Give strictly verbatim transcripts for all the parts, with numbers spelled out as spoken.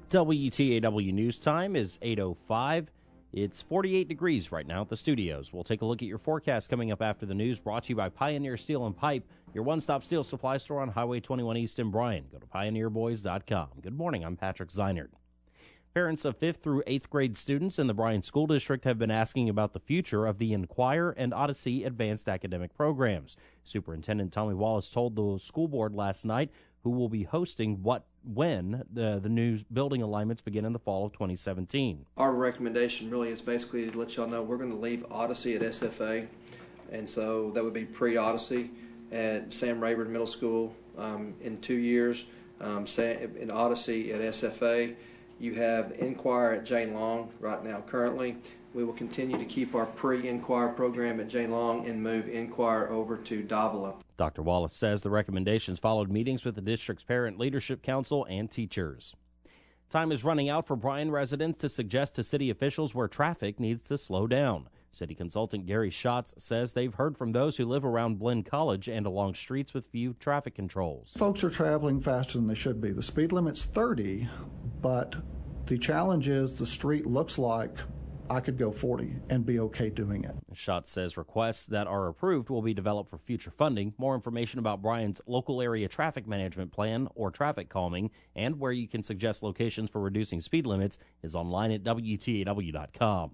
W T A W News Time is eight oh five. It's forty-eight degrees right now at the studios. We'll take a look at your forecast coming up after the news, brought to you by Pioneer Steel and Pipe, your one-stop steel supply store on Highway twenty-one East in Bryan. Go to pioneer boys dot com. Good morning, I'm Patrick Zeinert. Parents of fifth through eighth grade students in the Bryan School District have been asking about the future of the Inquire and Odyssey advanced academic programs. Superintendent Tommy Wallace told the school board last night who will be hosting what when the, the new building alignments begin in the fall of twenty seventeen. Our recommendation really is basically to let y'all know we're going to leave Odyssey at S F A, and so that would be pre-Odyssey at Sam Rayburn Middle School um, in two years, um, in Odyssey at S F A. You have Inquire at Jane Long right now currently. We will continue to keep our pre-Inquire program at Jane Long and move Inquire over to Davila. Doctor Wallace says the recommendations followed meetings with the district's Parent Leadership Council and teachers. Time is running out for Bryan residents to suggest to city officials where traffic needs to slow down. City consultant Gary Schatz says they've heard from those who live around Blinn College and along streets with few traffic controls. Folks are traveling faster than they should be. The speed limit's thirty, but the challenge is the street looks like I could go forty and be okay doing it. Schatz says requests that are approved will be developed for future funding. More information about Bryan's local area traffic management plan or traffic calming and where you can suggest locations for reducing speed limits is online at W T A W dot com.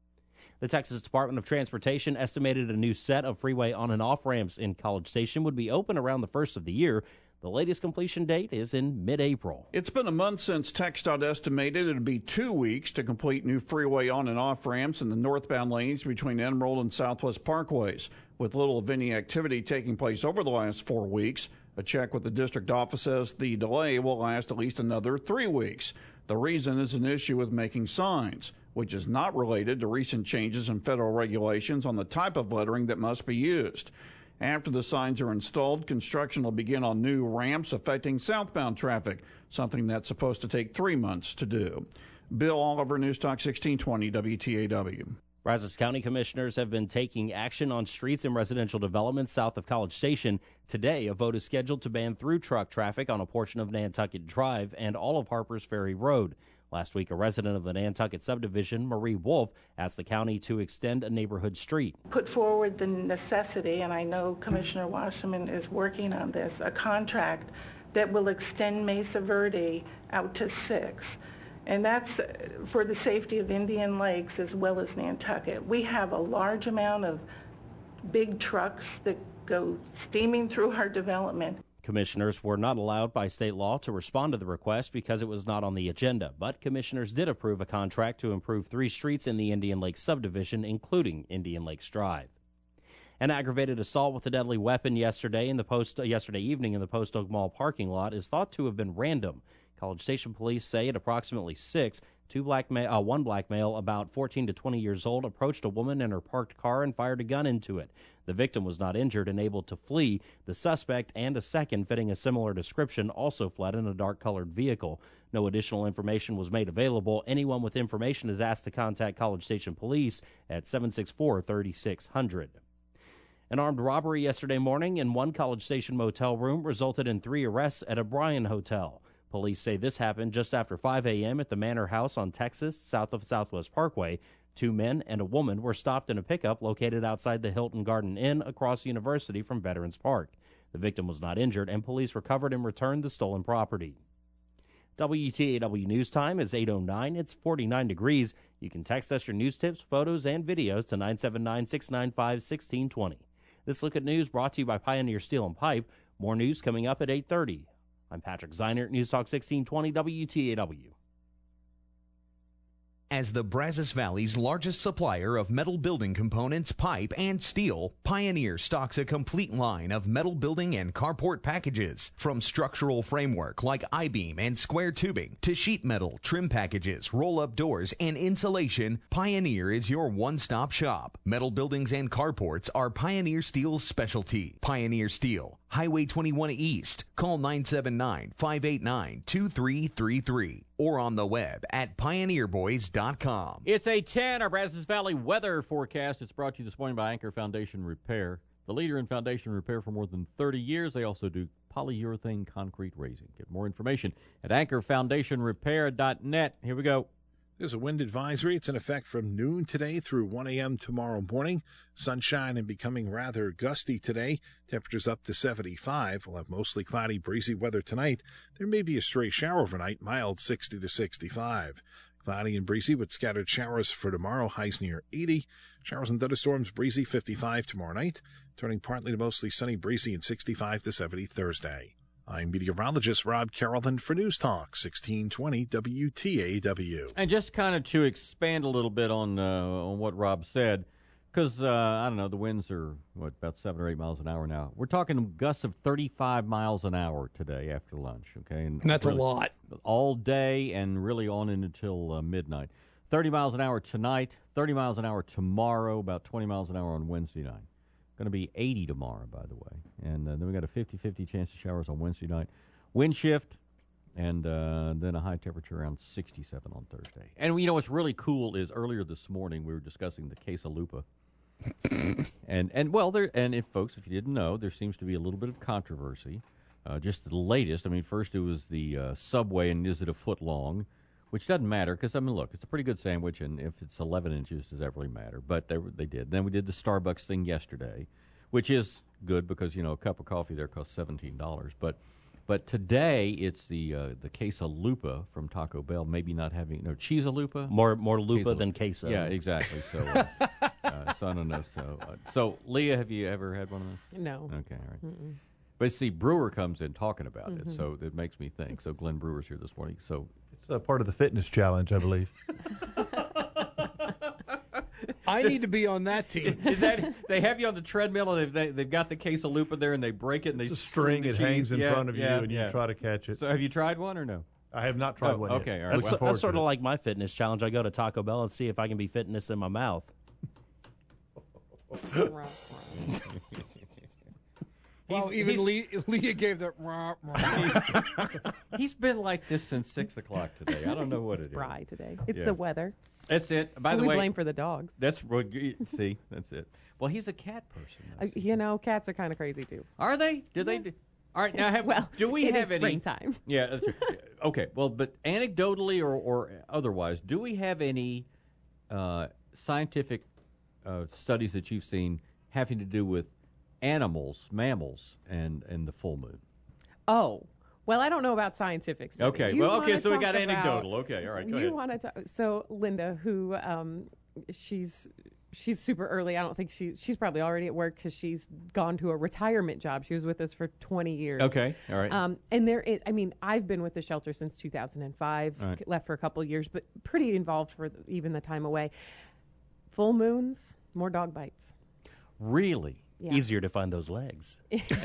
The Texas Department of Transportation estimated a new set of freeway on and off ramps in College Station would be open around the first of the year. The latest completion date is in mid-April. It's been a month since TxDOT estimated it would be two weeks to complete new freeway on and off ramps in the northbound lanes between Emerald and Southwest Parkways. With little of any activity taking place over the last four weeks, a check with the district office says the delay will last at least another three weeks. The reason is an issue with making signs, which is not related to recent changes in federal regulations on the type of lettering that must be used. After the signs are installed, construction will begin on new ramps affecting southbound traffic, something that's supposed to take three months to do. Bill Oliver, News Talk sixteen twenty W T A W. Brazos County commissioners have been taking action on streets and residential developments south of College Station. Today, a vote is scheduled to ban through truck traffic on a portion of Nantucket Drive and all of Harpers Ferry Road. Last week, a resident of the Nantucket subdivision, Marie Wolf, asked the county to extend a neighborhood street. Put forward the necessity, and I know Commissioner Wasserman is working on this, a contract that will extend Mesa Verde out to six. And that's for the safety of Indian Lakes as well as Nantucket. We have a large amount of big trucks that go steaming through our development. Commissioners were not allowed by state law to respond to the request because it was not on the agenda, but commissioners did approve a contract to improve three streets in the Indian Lakes subdivision, including Indian Lakes Drive. An aggravated assault with a deadly weapon yesterday in the post uh, yesterday evening in the Post Oak Mall parking lot is thought to have been random. College Station police say at approximately six, two black ma- uh, one black male about fourteen to twenty years old approached a woman in her parked car and fired a gun into it. The victim was not injured and able to flee. The suspect and a second fitting a similar description also fled in a dark-colored vehicle. No additional information was made available. Anyone with information is asked to contact College Station Police at seven six four, three six zero zero. An armed robbery yesterday morning in one College Station motel room resulted in three arrests at a Bryan hotel. Police say this happened just after five a.m. at the Manor House on Texas, south of Southwest Parkway. Two men and a woman were stopped in a pickup located outside the Hilton Garden Inn across University from Veterans Park. The victim was not injured, and police recovered and returned the stolen property. W T A W News Time is eight oh nine. It's forty-nine degrees. You can text us your news tips, photos, and videos to nine seven nine, six nine five, one six two zero. This Look at News brought to you by Pioneer Steel and Pipe. More news coming up at eight thirty. I'm Patrick Zeinert, News Talk sixteen twenty W T A W. As the Brazos Valley's largest supplier of metal building components, pipe, and steel, Pioneer stocks a complete line of metal building and carport packages. From structural framework like I-beam and square tubing to sheet metal, trim packages, roll-up doors, and insulation, Pioneer is your one-stop shop. Metal buildings and carports are Pioneer Steel's specialty. Pioneer Steel, Highway twenty-one East. Call nine seven nine, five eight nine, two three three three or on the web at pioneer boys dot com. It's eight ten, our Brazos Valley weather forecast. It's brought to you this morning by Anchor Foundation Repair, the leader in foundation repair for more than thirty years. They also do polyurethane concrete raising. Get more information at anchor foundation repair dot net. Here we go. There's a wind advisory. It's in effect from noon today through one a.m. tomorrow morning. Sunshine and becoming rather gusty today. Temperatures up to seventy-five. We'll have mostly cloudy, breezy weather tonight. There may be a stray shower overnight, mild sixty to sixty-five. Cloudy and breezy with scattered showers for tomorrow, highs near eighty. Showers and thunderstorms, breezy, fifty-five tomorrow night. Turning partly to mostly sunny, breezy, and sixty-five to seventy Thursday. I'm meteorologist Rob Carrollton for News Talk sixteen twenty W T A W. And just kind of to expand a little bit on uh, on what Rob said, because, uh, I don't know, the winds are, what, about seven or eight miles an hour now. We're talking gusts of thirty-five miles an hour today after lunch, okay? And that's really, a lot. All day and really on in until uh, midnight. thirty miles an hour tonight, thirty miles an hour tomorrow, about twenty miles an hour on Wednesday night. Going to be eighty tomorrow, by the way. And uh, then we got a fifty-fifty chance of showers on Wednesday night. Wind shift, and uh, then a high temperature around sixty-seven on Thursday. And, you know, what's really cool is earlier this morning we were discussing the Quesalupa. and, and well, there and if folks, if you didn't know, there seems to be a little bit of controversy. Uh, just the latest. I mean, first it was the uh, Subway, and is it a foot long? Which doesn't matter because, I mean, look, it's a pretty good sandwich, and if it's eleven inches, does that really matter? But they, they did. Then we did the Starbucks thing yesterday, which is good because, you know, a cup of coffee there costs seventeen dollars. But but today it's the uh, the Quesalupa from Taco Bell, maybe not having, no, Cheesalupa? More more lupa Quesalupa. than queso. Yeah, exactly. So, uh, uh, so I don't know. So, uh, so, Leah, have you ever had one of those? No. Okay, all right. Mm-mm. But see, Brewer comes in talking about Mm-hmm. it, so it makes me think. So Glenn Brewer's here this morning. So it's a part of the fitness challenge, I believe. I need to be on that team. Is that they have you on the treadmill and they've, they, they've got the Quesalupa there and they break it and It's they a string. the It cheese. hangs in yeah, front of you, yeah, and yeah. you try to catch it. So have you tried one or no? I have not tried Oh, one okay, yet. all right. That's, Looking forward that's sort to of it. like my fitness challenge. I go to Taco Bell and see if I can be fitness in my mouth. Well, He's- even he's- Leah, Leah gave that. Rah, rah. He's been like this since six o'clock today. I don't know what it is. Spry today. It's Yeah. the weather. That's it. By So the we way, blame for the dogs. that's what you- see. That's it. Well, he's a cat person. Uh, you know, cats are kind of crazy too. Are they? Do they? Do, all right. Now, have Well, do we it have is any? springtime. Yeah. That's true. Okay. Well, but anecdotally or, or otherwise, do we have any uh, scientific uh, studies that you've seen having to do with animals, mammals, and, and the full moon? Oh, well, I don't know about scientific stuff. Okay. You Well, okay. wanna So we talk got about- anecdotal. Okay. All right. Go you ahead. want to talk? So Linda, who um, she's she's super early. I don't think she she's probably already at work because she's gone to a retirement job. She was with us for twenty years. Okay. All right. Um, and there is, I mean, I've been with the shelter since two thousand five, All right. left for a couple of years, but pretty involved for the, even the time away. Full moons, more dog bites. Really? Yeah. Easier to find those legs.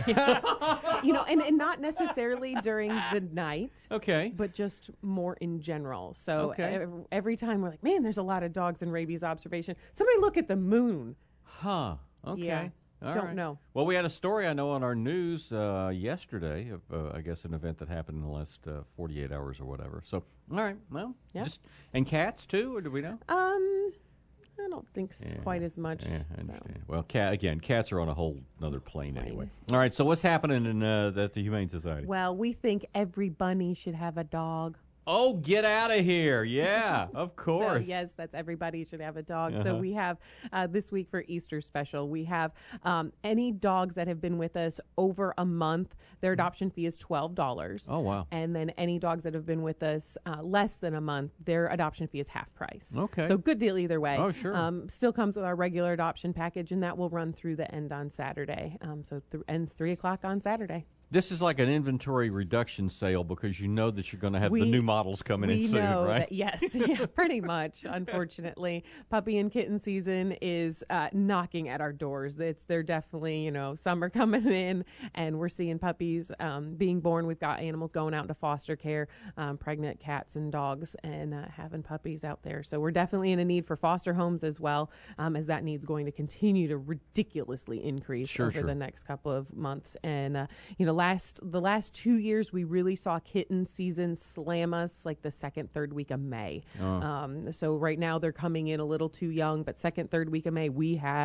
You know, and, and not necessarily during the night. Okay. But just more in general. So Okay. ev- every time we're like, man, there's a lot of dogs in rabies observation. Somebody look at the moon. Huh. Okay. Yeah. All Don't right. know. Well, we had a story I know on our news uh, yesterday of, uh, I guess, an event that happened in the last uh, forty-eight hours or whatever. So, all right. Well, Yeah. just and cats too, or do we know? Um, I don't think s Yeah, quite as much. Yeah, I so. understand. Well, cat again. Cats are on a whole other plane anyway. All right. So, what's happening in uh, at the Humane Society? Well, we think every bunny should have a dog. Oh, get out of here! Yeah, of So, course. yes, that's everybody should have a dog. Uh-huh. So we have uh, this week for Easter special, we have um, any dogs that have been with us over a month, their adoption fee is twelve dollars. Oh, wow. And then any dogs that have been with us uh, less than a month, their adoption fee is half price. Okay. So good deal either way. Oh, sure. Um, still comes with our regular adoption package, and that will run through the end on Saturday. Um, so th- ends three o'clock on Saturday. This is like an inventory reduction sale because you know that you're going to have the We- new models coming in we soon, know right? That, yes, yeah, pretty much. Unfortunately, puppy and kitten season is uh, knocking at our doors. It's they're definitely, you know, some are coming in, and we're seeing puppies um, being born. We've got animals going out into foster care, um, pregnant cats and dogs, and uh, having puppies out there. So we're definitely in a need for foster homes as well, um, as that need's going to continue to ridiculously increase Sure, over sure. the next couple of months. And uh, you know, last the last two years, we really saw kitten season slam us like the second, third week of May. Oh. Um, so right now they're coming in a little too young, but second, third week of May, we had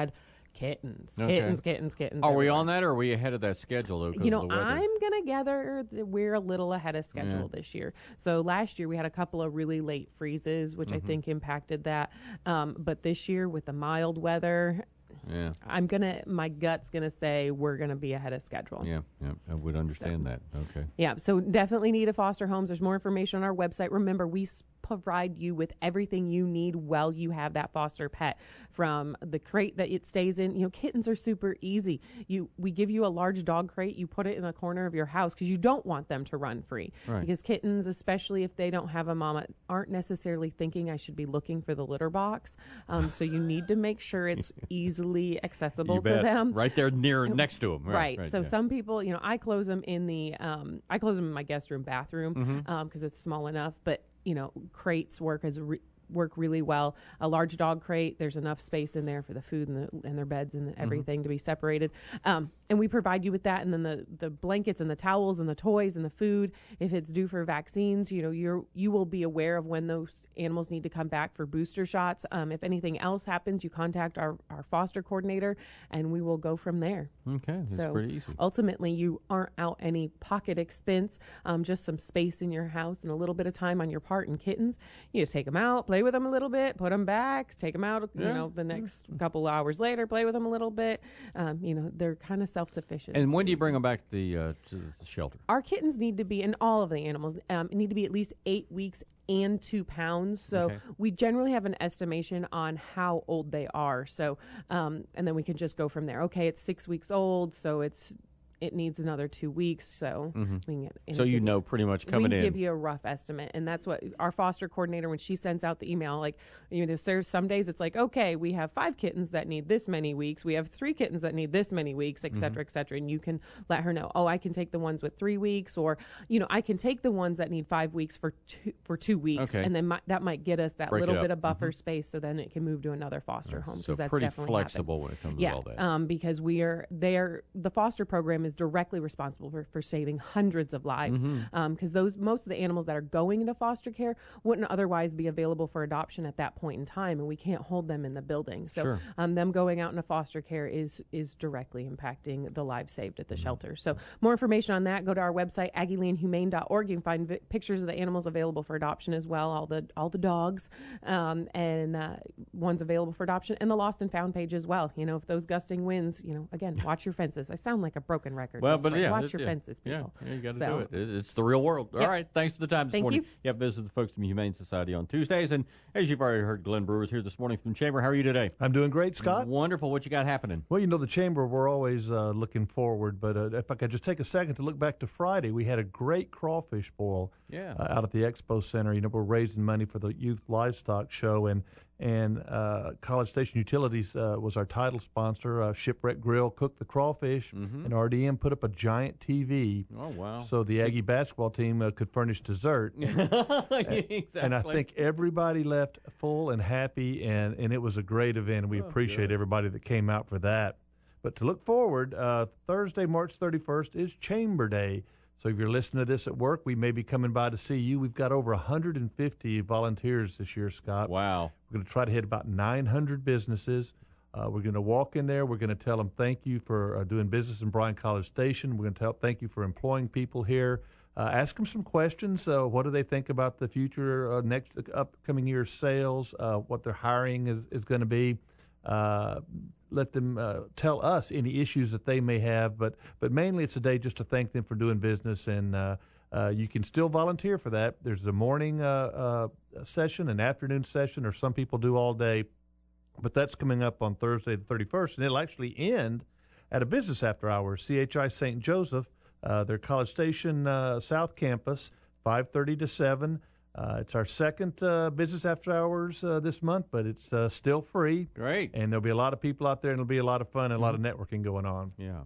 Kittens, Okay. kittens, kittens, kittens. Are we everywhere. on that, or are we ahead of that schedule, though? 'cause You know, of the weather? I'm going to gather that we're a little ahead of schedule Yeah. this year. So last year we had a couple of really late freezes, which I Mhm. think impacted that. Um, but this year with the mild weather, Yeah. I'm going to, my gut's going to say we're going to be ahead of schedule. Yeah, yeah, I would understand that. Okay. Yeah, so definitely need a foster homes. There's more information on our website. Remember, we s- provide you with everything you need while you have that foster pet, from the crate that it stays in. You know, kittens are super easy. You we give you a large dog crate, you put it in the corner of your house because you don't want them to run free. Right. Because kittens, especially if they don't have a mama, aren't necessarily thinking I should be looking for the litter box. Um, so you need to make sure it's easily accessible You to bet. them. Right there near next to them. Right. Right. So yeah. some people, you know, I close them in the, um, I close them in my guest room bathroom Mhm. um, because it's small enough. But you know, crates work as re- work really well. A large dog crate, there's enough space in there for the food and, the, and their beds and everything to be separated. Um, and we provide you with that, and then the the blankets and the towels and the toys and the food. If it's due for vaccines, you know, you're you will be aware of when those animals need to come back for booster shots. Um, if anything else happens, you contact our, our foster coordinator, and we will go from there. Okay, that's so pretty easy. Ultimately, you aren't out any pocket expense, um, just some space in your house and a little bit of time on your part. And kittens, you just take them out, play with them a little bit, put them back, take them out, you Yeah. know, the next couple hours later, play with them a little bit. Um, you know, they're kind of self-sufficient. And when do you bring them back to the, uh, to the shelter? Our kittens need to be, and all of the animals um, need to be at least eight weeks and two pounds. So Okay. we generally have an estimation on how old they are. So, um, and then we can just go from there. Okay, it's six weeks old, so it's it needs another two weeks. So Mhm. we can get, and So you give- know pretty much coming we can in. give you a rough estimate, and that's what our foster coordinator, when she sends out the email, like, you know, there's, there's some days it's like, okay, we have five kittens that need this many weeks, we have three kittens that need this many weeks, et cetera, et cetera, and you can let her know, oh, I can take the ones with three weeks, or you know, I can take the ones that need five weeks for two for two weeks, Okay. and then mi- that might get us that Break it little up. bit of buffer space, so then it can move to another foster home. So Because that's pretty definitely flexible happened. when it comes yeah, to all that. um, because we are there. The foster program is directly responsible for, for saving hundreds of lives. Mhm. Um, because those most of the animals that are going into foster care wouldn't otherwise be available for adoption at that point in time, and we can't hold them in the building. So Sure. um, them going out into foster care is is directly impacting the lives saved at the Mm-hmm. shelter. So more information on that, go to our website aggie land humane dot org. You can find vi- pictures of the animals available for adoption as well, all the all the dogs, um, and uh, ones available for adoption, and the lost and found page as well. You know, if those gusting winds, you know, again, watch your fences. I sound like a broken record. Well, this but way. yeah, watch it- your yeah, fences, people. Yeah, yeah, you got to So- do it. it. It's the real world. All Yep. right. Thanks for the time this Thank morning. you. You have visit the folks from the Humane Society on Tuesdays, and as you've already heard, Glenn Brewer's here this morning from the Chamber. How are you today? I'm doing great, Scott. Wonderful. What you got happening? Well, you know, the Chamber, we're always uh, looking forward, but uh, if I could just take a second to look back to Friday, we had a great crawfish boil Yeah. uh, out at the Expo Center. You know, we're raising money for the Youth Livestock Show, and and uh, College Station Utilities uh, was our title sponsor. Uh, Shipwreck Grill cooked the crawfish, Mhm. and R D M put up a giant T V. Oh, wow. So the Aggie basketball team uh, could furnish dessert. Exactly. And I think everybody left full and happy, and, and it was a great event. We Oh, appreciate good. everybody that came out for that. But to look forward, uh, Thursday, March thirty-first is Chamber Day. So if you're listening to this at work, we may be coming by to see you. We've got over one hundred fifty volunteers this year, Scott. Wow. We're going to try to hit about nine hundred businesses. Uh, we're going to walk in there. We're going to tell them thank you for uh, doing business in Bryan College Station. We're going to tell thank you for employing people here. Uh, ask them some questions. Uh, what do they think about the future, uh, next upcoming year's sales, uh, what their hiring is, is going to be. Uh, let them uh, tell us any issues that they may have. But, but mainly it's a day just to thank them for doing business. And uh, uh, you can still volunteer for that. There's a morning uh, uh, session, an afternoon session, or some people do all day. But that's coming up on Thursday the thirty-first, and it'll actually end at a business after hours. C H I Saint Joseph, uh, their College Station uh, South Campus, five thirty to seven. Uh, it's our second uh, business after hours uh, this month, but it's uh, still free. Great. And there'll be a lot of people out there, and it'll be a lot of fun and a lot of networking going on. Yeah.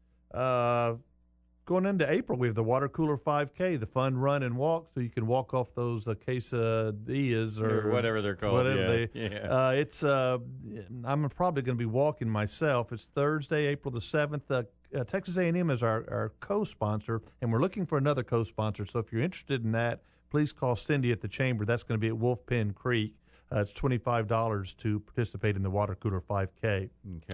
Uh, going into April, we have the Water Cooler five K, the fun run and walk, so you can walk off those uh, quesadillas or, Or whatever they're called, Whatever yeah, they, yeah. Uh, it's. Uh, I'm probably going to be walking myself. It's Thursday, April the seventh. Uh, uh, Texas A and M is our, our co-sponsor, and we're looking for another co-sponsor. So if you're interested in that, please call Cindy at the Chamber. That's going to be at Wolf Pen Creek. Uh, it's twenty-five dollars to participate in the Water Cooler five K. Okay.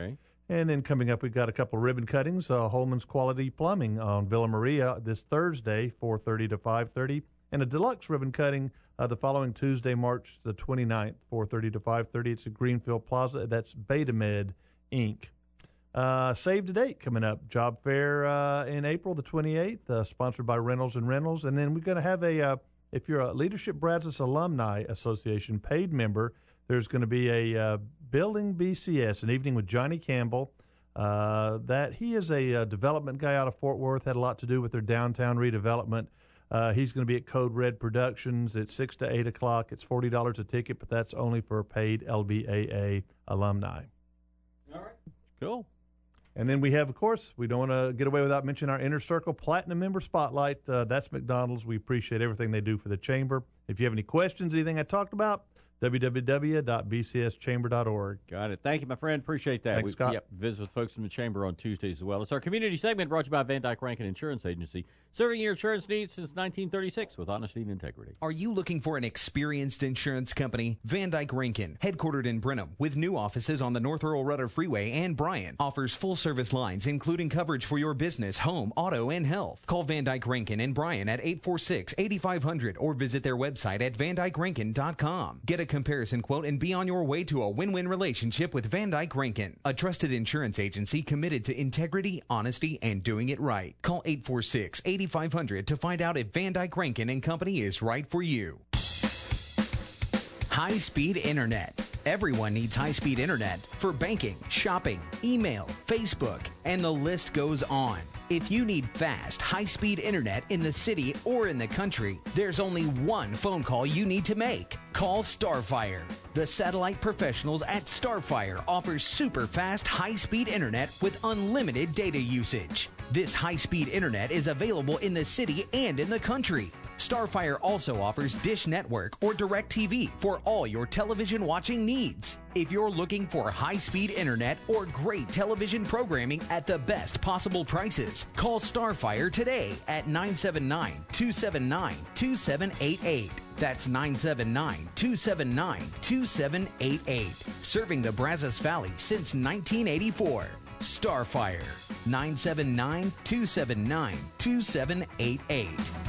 And then coming up, we've got a couple of ribbon cuttings. Uh, Holman's Quality Plumbing on Villa Maria this Thursday, four thirty to five thirty. And a deluxe ribbon cutting uh, the following Tuesday, March the twenty-ninth, four thirty to five thirty. It's at Greenfield Plaza. That's Betamed, Incorporated. Uh, Save the date coming up. Job fair uh, in April the twenty-eighth, uh, sponsored by Reynolds and Reynolds. And then we're going to have a, uh, if you're a Leadership Brazos Alumni Association paid member, there's going to be a uh, Building B C S, an evening with Johnny Campbell. Uh, that he is a, a development guy out of Fort Worth, had a lot to do with their downtown redevelopment. Uh, he's going to be at Code Red Productions at six to eight o'clock. It's forty dollars a ticket, but that's only for paid L B A A alumni. All right. Cool. And then we have, of course, we don't want to get away without mentioning our Inner Circle Platinum Member Spotlight. Uh, that's McDonald's. We appreciate everything they do for the Chamber. If you have any questions, anything I talked about, w w w dot b c s chamber dot org. Got it. Thank you, my friend. Appreciate that. Thanks, we, Scott. Yep, visit with folks from the Chamber on Tuesdays as well. It's our community segment brought to you by Van Dyke Rankin Insurance Agency, serving your insurance needs since nineteen thirty-six with honesty and integrity. Are you looking for an experienced insurance company? Van Dyke Rankin, headquartered in Brenham, with new offices on the North Earl Rudder Freeway and Bryan, offers full-service lines, including coverage for your business, home, auto, and health. Call Van Dyke Rankin in Bryan at eight four six, eight five zero zero or visit their website at van dyke rankin dot com. Get a comparison quote and be on your way to a win-win relationship with Van Dyke Rankin, a trusted insurance agency committed to integrity, honesty, and doing it right. Call eight four six, eight five zero zero to find out if Van Dyke Rankin and Company is right for you. High-speed internet. Everyone needs high-speed internet for banking, shopping, email, Facebook, and the list goes on. If you need fast, high-speed internet in the city or in the country, there's only one phone call you need to make. Call Starfire. The satellite professionals at Starfire offer super fast, high-speed internet with unlimited data usage. This high-speed internet is available in the city and in the country. Starfire also offers Dish Network or DirecTV for all your television watching needs. If you're looking for high-speed internet or great television programming at the best possible prices, call Starfire today at nine seven nine, two seven nine, two seven eight eight. That's nine seven nine, two seven nine, two seven eight eight. Serving the Brazos Valley since nineteen eighty-four. Starfire, nine seven nine, two seven nine, two seven eight eight.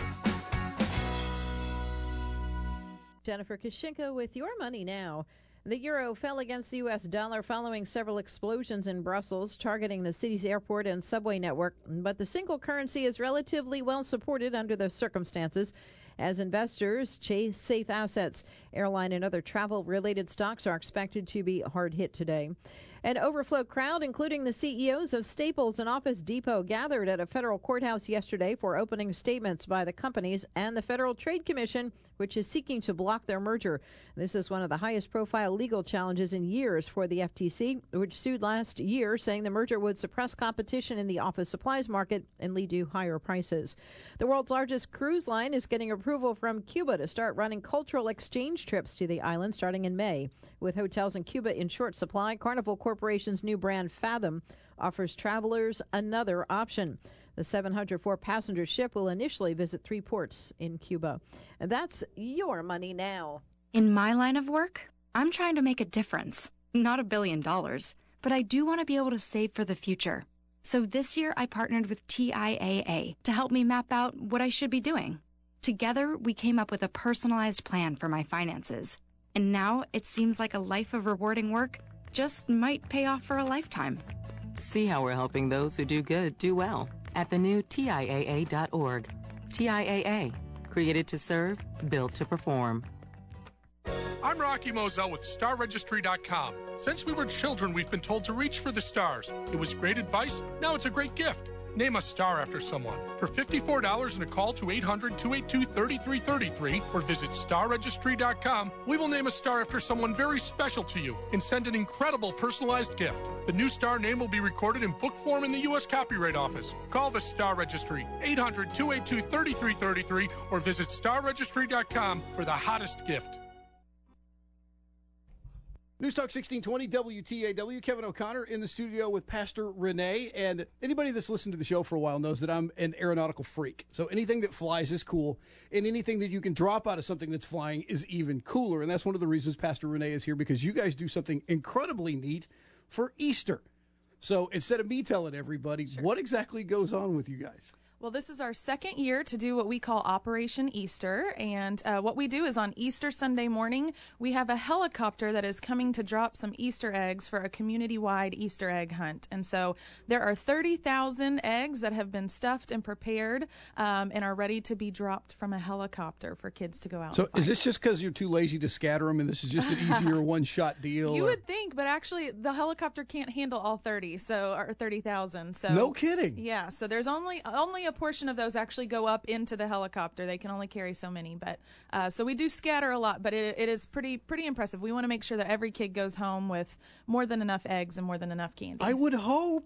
Jennifer Kashinka with Your Money Now. The euro fell against the U S dollar following several explosions in Brussels targeting the city's airport and subway network, but the single currency is relatively well supported under the circumstances as investors chase safe assets. Airline and other travel-related stocks are expected to be hard hit today. An overflow crowd, including the C E Os of Staples and Office Depot, gathered at a federal courthouse yesterday for opening statements by the companies and the Federal Trade Commission, which is seeking to block their merger. This is one of the highest-profile legal challenges in years for the F T C, which sued last year, saying the merger would suppress competition in the office supplies market and lead to higher prices. The world's largest cruise line is getting approval from Cuba to start running cultural exchange trips to the island starting in May. With hotels in Cuba in short supply, Carnival Corporation's new brand Fathom offers travelers another option. The seven hundred four passenger ship will initially visit three ports in Cuba. And that's Your Money Now. In my line of work, I'm trying to make a difference. Not a billion dollars, but I do want to be able to save for the future. So this year I partnered with T I A A to help me map out what I should be doing. Together, we came up with a personalized plan for my finances. And now it seems like a life of rewarding work just might pay off for a lifetime. See how we're helping those who do good do well at the new T I A A dot org. T I A A, created to serve, built to perform. I'm Rocky Moselle with Star Registry dot com. Since we were children, we've been told to reach for the stars. It was great advice. Now it's a great gift. Name a star after someone. For fifty-four dollars and a call to eight hundred, two eight two, three three three three or visit Star Registry dot com, we will name a star after someone very special to you and send an incredible personalized gift. The new star name will be recorded in book form in the U S Copyright Office. Call the Star Registry, eight hundred, two eight two, three three three three or visit Star Registry dot com for the hottest gift. News Talk sixteen twenty W T A W. Kevin O'Connor in the studio with Pastor Renee. And anybody that's listened to the show for a while knows that I'm an aeronautical freak. So anything that flies is cool, and anything that you can drop out of something that's flying is even cooler. And that's one of the reasons Pastor Renee is here, because you guys do something incredibly neat for Easter. So instead of me telling everybody, sure. what exactly goes on with you guys? Well, this is our second year to do what we call Operation Easter, and uh, what we do is on Easter Sunday morning, we have a helicopter that is coming to drop some Easter eggs for a community-wide Easter egg hunt. And so there are thirty thousand eggs that have been stuffed and prepared um, and are ready to be dropped from a helicopter for kids to go out So and find. Is this just because you're too lazy to scatter them and this is just an easier one-shot deal? You or? would think, but actually the helicopter can't handle all thirty, so or thirty thousand. So no kidding. Yeah, so there's only only a portion of those actually go up into the helicopter. They can only carry so many, but uh, so we do scatter a lot, but it, it is pretty pretty impressive. We want to make sure that every kid goes home with more than enough eggs and more than enough candy. I would hope.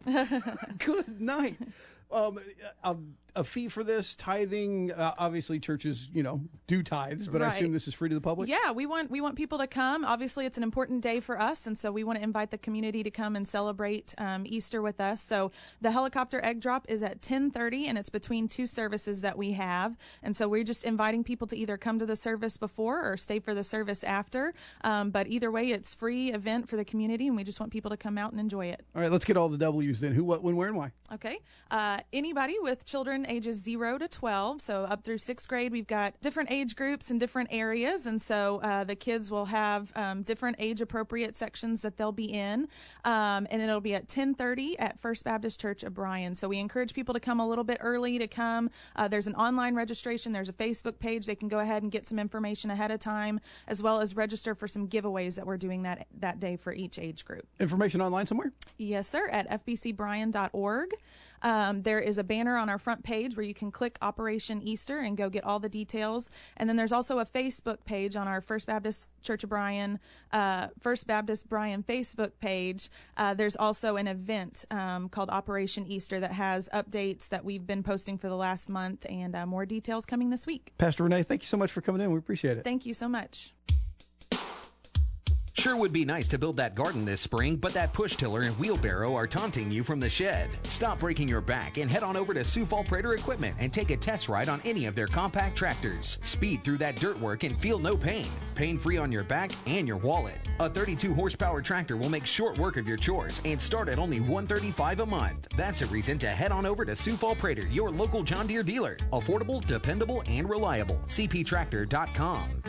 Good night. Um, a, a fee for this, tithing, uh, obviously churches, you know, do tithes, but right. I assume this is free to the public? Yeah, we want we want people to come. Obviously, it's an important day for us, and so we want to invite the community to come and celebrate um, Easter with us. So the helicopter egg drop is at ten thirty, and it's between two services that we have. And so we're just inviting people to either come to the service before or stay for the service after. Um, but either way, it's free event for the community, and we just want people to come out and enjoy it. All right, let's get all the W's then. Who, what, when, where, and why? Okay. Uh, anybody with children ages zero to twelve, so up through sixth grade, we've got different age groups in different areas, and so uh, the kids will have um, different age-appropriate sections that they'll be in, um, and it'll be at ten thirty at First Baptist Church of Bryan. So we encourage people to come a little bit early to come. Uh, there's an online registration. There's a Facebook page. They can go ahead and get some information ahead of time, as well as register for some giveaways that we're doing that that day for each age group. Information online somewhere? Yes, sir, at f b c bryan dot org. Um, there is a banner on our front page where you can click Operation Easter and go get all the details. And then there's also a Facebook page on our First Baptist Church of Bryan, uh, First Baptist Bryan Facebook page. Uh, there's also an event um, called Operation Easter that has updates that we've been posting for the last month, and uh, more details coming this week. Pastor Renee, thank you so much for coming in. We appreciate it. Thank you so much. Sure would be nice to build that garden this spring, but that push tiller and wheelbarrow are taunting you from the shed. Stop breaking your back and head on over to Sioux Falls Prater Equipment and take a test ride on any of their compact tractors. Speed through that dirt work and feel no pain. Pain-free on your back and your wallet. A thirty-two horsepower tractor will make short work of your chores and start at only one hundred thirty-five dollars a month. That's a reason to head on over to Sioux Falls Prater, your local John Deere dealer. Affordable, dependable, and reliable. c p tractor dot com.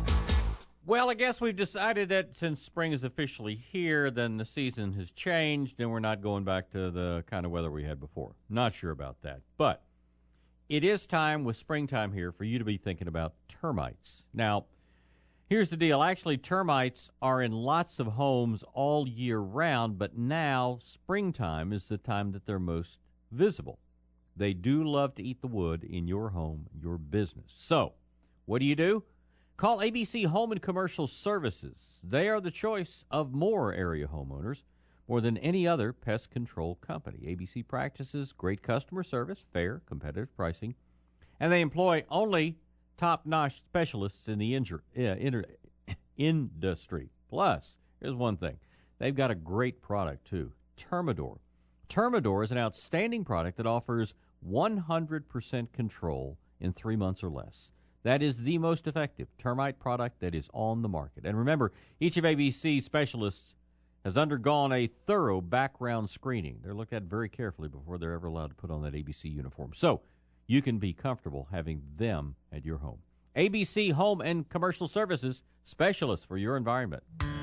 Well, I guess we've decided that since spring is officially here, then the season has changed and we're not going back to the kind of weather we had before. Not sure about that. But it is time with springtime here for you to be thinking about termites. Now, here's the deal. Actually, termites are in lots of homes all year round, but now springtime is the time that they're most visible. They do love to eat the wood in your home, your business. So, what do you do? Call A B C Home and Commercial Services. They are the choice of more area homeowners, more than any other pest control company. A B C practices great customer service, fair, competitive pricing, and they employ only top-notch specialists in the injur- uh, inter- industry. Plus, here's one thing. They've got a great product, too, Termidor. Termidor is an outstanding product that offers one hundred percent control in three months or less. That is the most effective termite product that is on the market. And remember, each of A B C's specialists has undergone a thorough background screening. They're looked at very carefully before they're ever allowed to put on that A B C uniform. So you can be comfortable having them at your home. A B C Home and Commercial Services, specialists for your environment.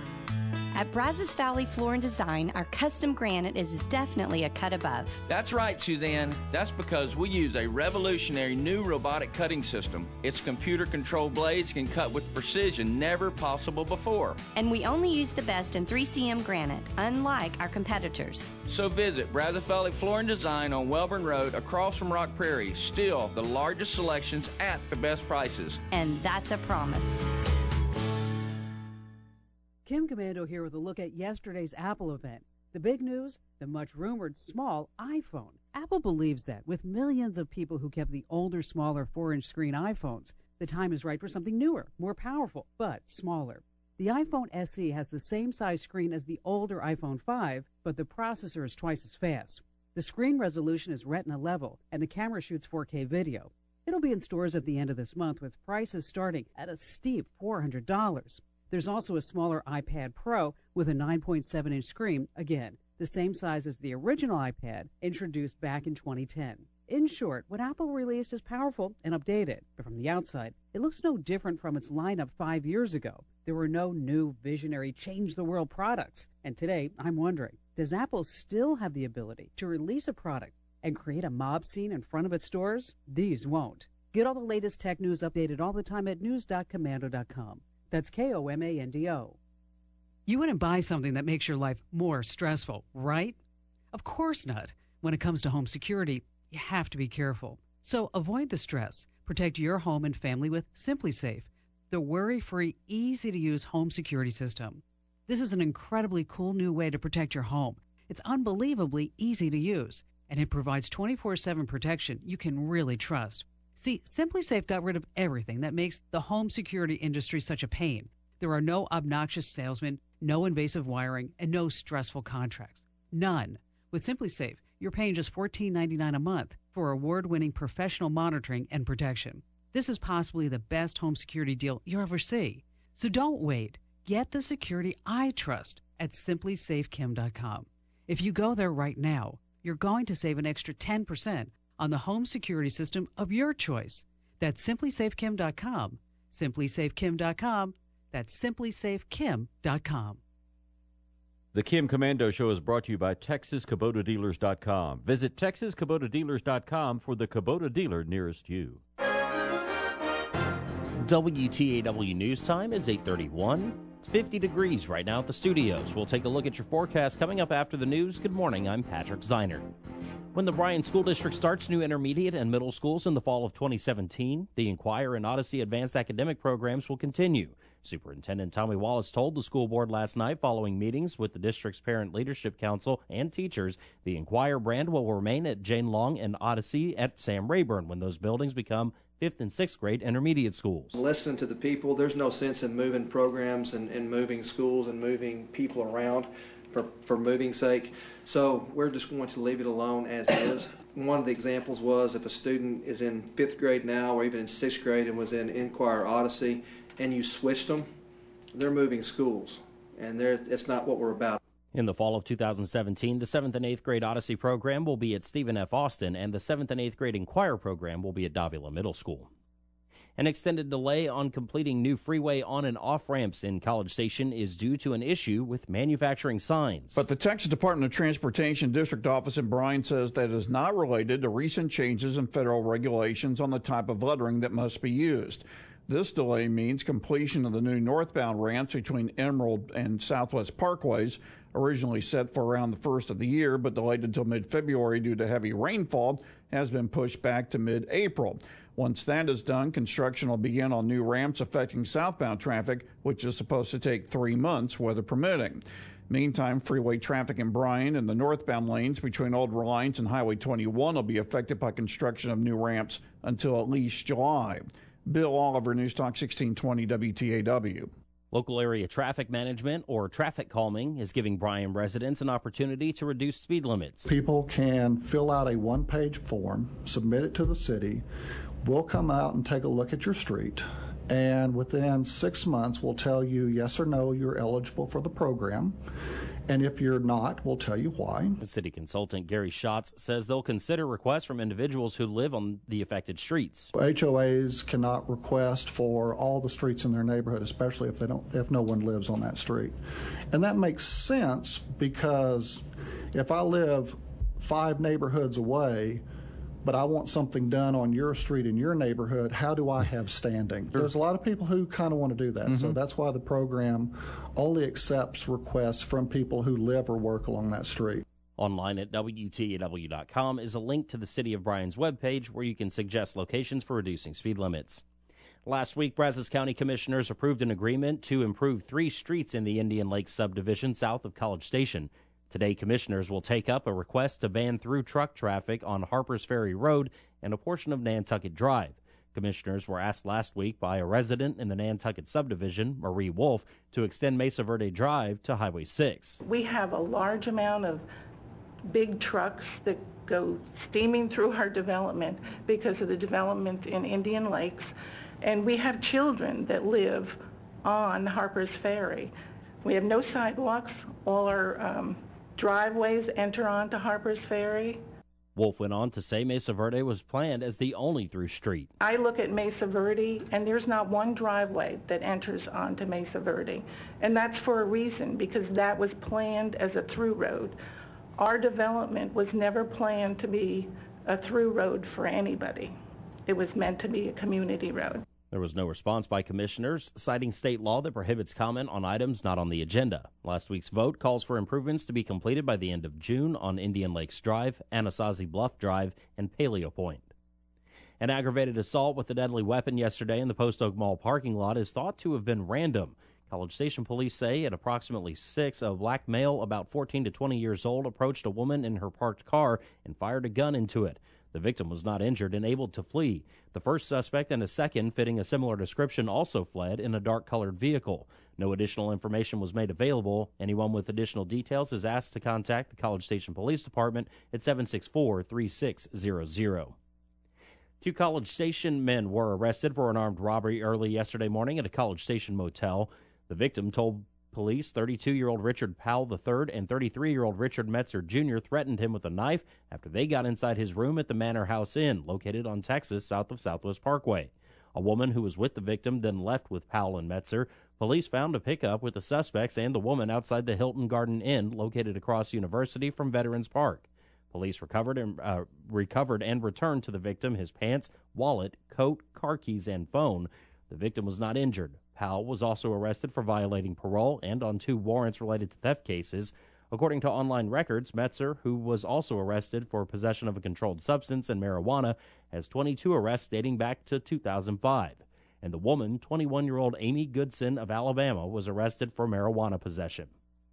At Brazos Valley Floor and Design, our custom granite is definitely a cut above. That's right, Suzanne. That's because we use a revolutionary new robotic cutting system. Its computer-controlled blades can cut with precision never possible before. And we only use the best in three C M granite, unlike our competitors. So visit Brazos Valley Floor and Design on Welborn Road across from Rock Prairie. Still the largest selections at the best prices. And that's a promise. Kim Commando here with a look at yesterday's Apple event. The big news, the much-rumored small iPhone. Apple believes that with millions of people who kept the older, smaller four-inch screen iPhones, the time is right for something newer, more powerful, but smaller. The iPhone S E has the same size screen as the older iPhone five, but the processor is twice as fast. The screen resolution is Retina level, and the camera shoots four K video. It'll be in stores at the end of this month with prices starting at a steep four hundred dollars. There's also a smaller iPad Pro with a nine point seven inch screen. Again, the same size as the original iPad introduced back in twenty ten. In short, what Apple released is powerful and updated, but from the outside, it looks no different from its lineup five years ago. There were no new visionary change-the-world products. And today, I'm wondering, does Apple still have the ability to release a product and create a mob scene in front of its stores? These won't. Get all the latest tech news updated all the time at news dot komando dot com. That's K O M A N D O. You wouldn't buy something that makes your life more stressful, right? Of course not. When it comes to home security, you have to be careful. So avoid the stress. Protect your home and family with SimpliSafe, the worry-free, easy-to-use home security system. This is an incredibly cool new way to protect your home. It's unbelievably easy to use, and it provides twenty-four seven protection you can really trust. See, SimpliSafe got rid of everything that makes the home security industry such a pain. There are no obnoxious salesmen, no invasive wiring, and no stressful contracts. None. With SimpliSafe, you're paying just fourteen ninety-nine a month for award-winning professional monitoring and protection. This is possibly the best home security deal you'll ever see. So don't wait. Get the security I trust at simply safe kim dot com. If you go there right now, you're going to save an extra ten percent on the home security system of your choice. That's simply safe kim dot com. simply safe kim dot com. That's simply safe kim dot com. The Kim Komando Show is brought to you by Texas Kubota Dealers dot com. Visit Texas Kubota Dealers dot com for the Kubota dealer nearest you. W T A W News Time is eight thirty-one. It's fifty degrees right now at the studios. We'll take a look at your forecast coming up after the news. Good morning, I'm Patrick Zeiner. When the Bryan School District starts new intermediate and middle schools in the fall of twenty seventeen, the Inquire and Odyssey Advanced Academic programs will continue. Superintendent Tommy Wallace told the school board last night following meetings with the district's Parent Leadership Council and teachers, the Inquire brand will remain at Jane Long and Odyssey at Sam Rayburn when those buildings become fifth and sixth grade intermediate schools. Listening to the people, there's no sense in moving programs and, and moving schools and moving people around for, for moving sake. So we're just going to leave it alone as is. One of the examples was if a student is in fifth grade now or even in sixth grade and was in Inquire Odyssey and you switched them, they're moving schools, and it's not what we're about. In the fall of two thousand seventeen, the seventh and eighth grade Odyssey program will be at Stephen F. Austin, and the seventh and eighth grade Inquire program will be at Davila Middle School. An extended delay on completing new freeway on and off ramps in College Station is due to an issue with manufacturing signs. But the Texas Department of Transportation District Office in Bryan says that is not related to recent changes in federal regulations on the type of lettering that must be used. This delay means completion of the new northbound ramps between Emerald and Southwest Parkways, originally set for around the first of the year, but delayed until mid-February due to heavy rainfall, has been pushed back to mid-April. Once that is done, construction will begin on new ramps affecting southbound traffic, which is supposed to take three months, weather permitting. Meantime, freeway traffic in Bryan and the northbound lanes between Old Reliance and Highway twenty-one will be affected by construction of new ramps until at least July. Bill Oliver, News Talk sixteen twenty W T A W. Local area traffic management, or traffic calming, is giving Bryan residents an opportunity to reduce speed limits. People can fill out a one-page form, submit it to the city. We'll come out and take a look at your street, and within six months we'll tell you yes or no you're eligible for the program. And if you're not, we'll tell you why. City consultant Gary Schatz says they'll consider requests from individuals who live on the affected streets. H O As cannot request for all the streets in their neighborhood, especially if they don't, if no one lives on that street. And that makes sense because if I live five neighborhoods away, but I want something done on your street in your neighborhood, how do I have standing? There's a lot of people who kind of want to do that, mm-hmm. So that's why the program only accepts requests from people who live or work along that street. Online at W T A W dot com is a link to the City of Bryan's webpage where you can suggest locations for reducing speed limits. Last week, Brazos County Commissioners approved an agreement to improve three streets in the Indian Lake subdivision south of College Station. Today, commissioners will take up a request to ban through truck traffic on Harpers Ferry Road and a portion of Nantucket Drive. Commissioners were asked last week by a resident in the Nantucket subdivision, Marie Wolf, to extend Mesa Verde Drive to Highway six. We have a large amount of big trucks that go steaming through our development because of the development in Indian Lakes, and we have children that live on Harpers Ferry. We have no sidewalks. All our um, driveways enter onto Harper's Ferry. Wolf went on to say Mesa Verde was planned as the only through street. I look at Mesa Verde, and there's not one driveway that enters onto Mesa Verde. And that's for a reason, because that was planned as a through road. Our development was never planned to be a through road for anybody. It was meant to be a community road. There was no response by commissioners, citing state law that prohibits comment on items not on the agenda. Last week's vote calls for improvements to be completed by the end of June on Indian Lakes Drive, Anasazi Bluff Drive, and Paleo Point. An aggravated assault with a deadly weapon yesterday in the Post Oak Mall parking lot is thought to have been random. College Station police say at approximately six, a black male about fourteen to twenty years old approached a woman in her parked car and fired a gun into it. The victim was not injured and able to flee. The first suspect and a second fitting a similar description also fled in a dark-colored vehicle. No additional information was made available. Anyone with additional details is asked to contact the College Station Police Department at seven six four, three six zero zero. Two College Station men were arrested for an armed robbery early yesterday morning at a College Station motel. The victim told police thirty-two-year-old Richard Powell the third and thirty-three-year-old Richard Metzer Junior threatened him with a knife after they got inside his room at the Manor House Inn, located on Texas south of Southwest Parkway. A woman who was with the victim then left with Powell and Metzer. Police found a pickup with the suspects and the woman outside the Hilton Garden Inn, located across University from Veterans Park. Police recovered and, uh, recovered and returned to the victim his pants, wallet, coat, car keys, and phone. The victim was not injured. Powell was also arrested for violating parole and on two warrants related to theft cases. According to online records, Metzer, who was also arrested for possession of a controlled substance and marijuana, has twenty-two arrests dating back to two thousand five. And the woman, twenty-one-year-old Amy Goodson of Alabama, was arrested for marijuana possession.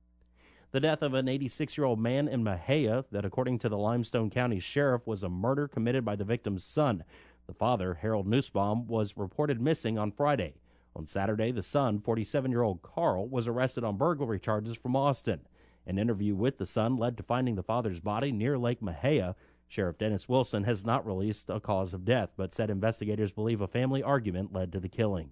The death of an eighty-six-year-old man in Mexia that, according to the Limestone County Sheriff, was a murder committed by the victim's son. The father, Harold Nussbaum, was reported missing on Friday. On Saturday, the son, forty-seven-year-old Carl, was arrested on burglary charges from Austin. An interview with the son led to finding the father's body near Lake Mexia. Sheriff Dennis Wilson has not released a cause of death, but said investigators believe a family argument led to the killing.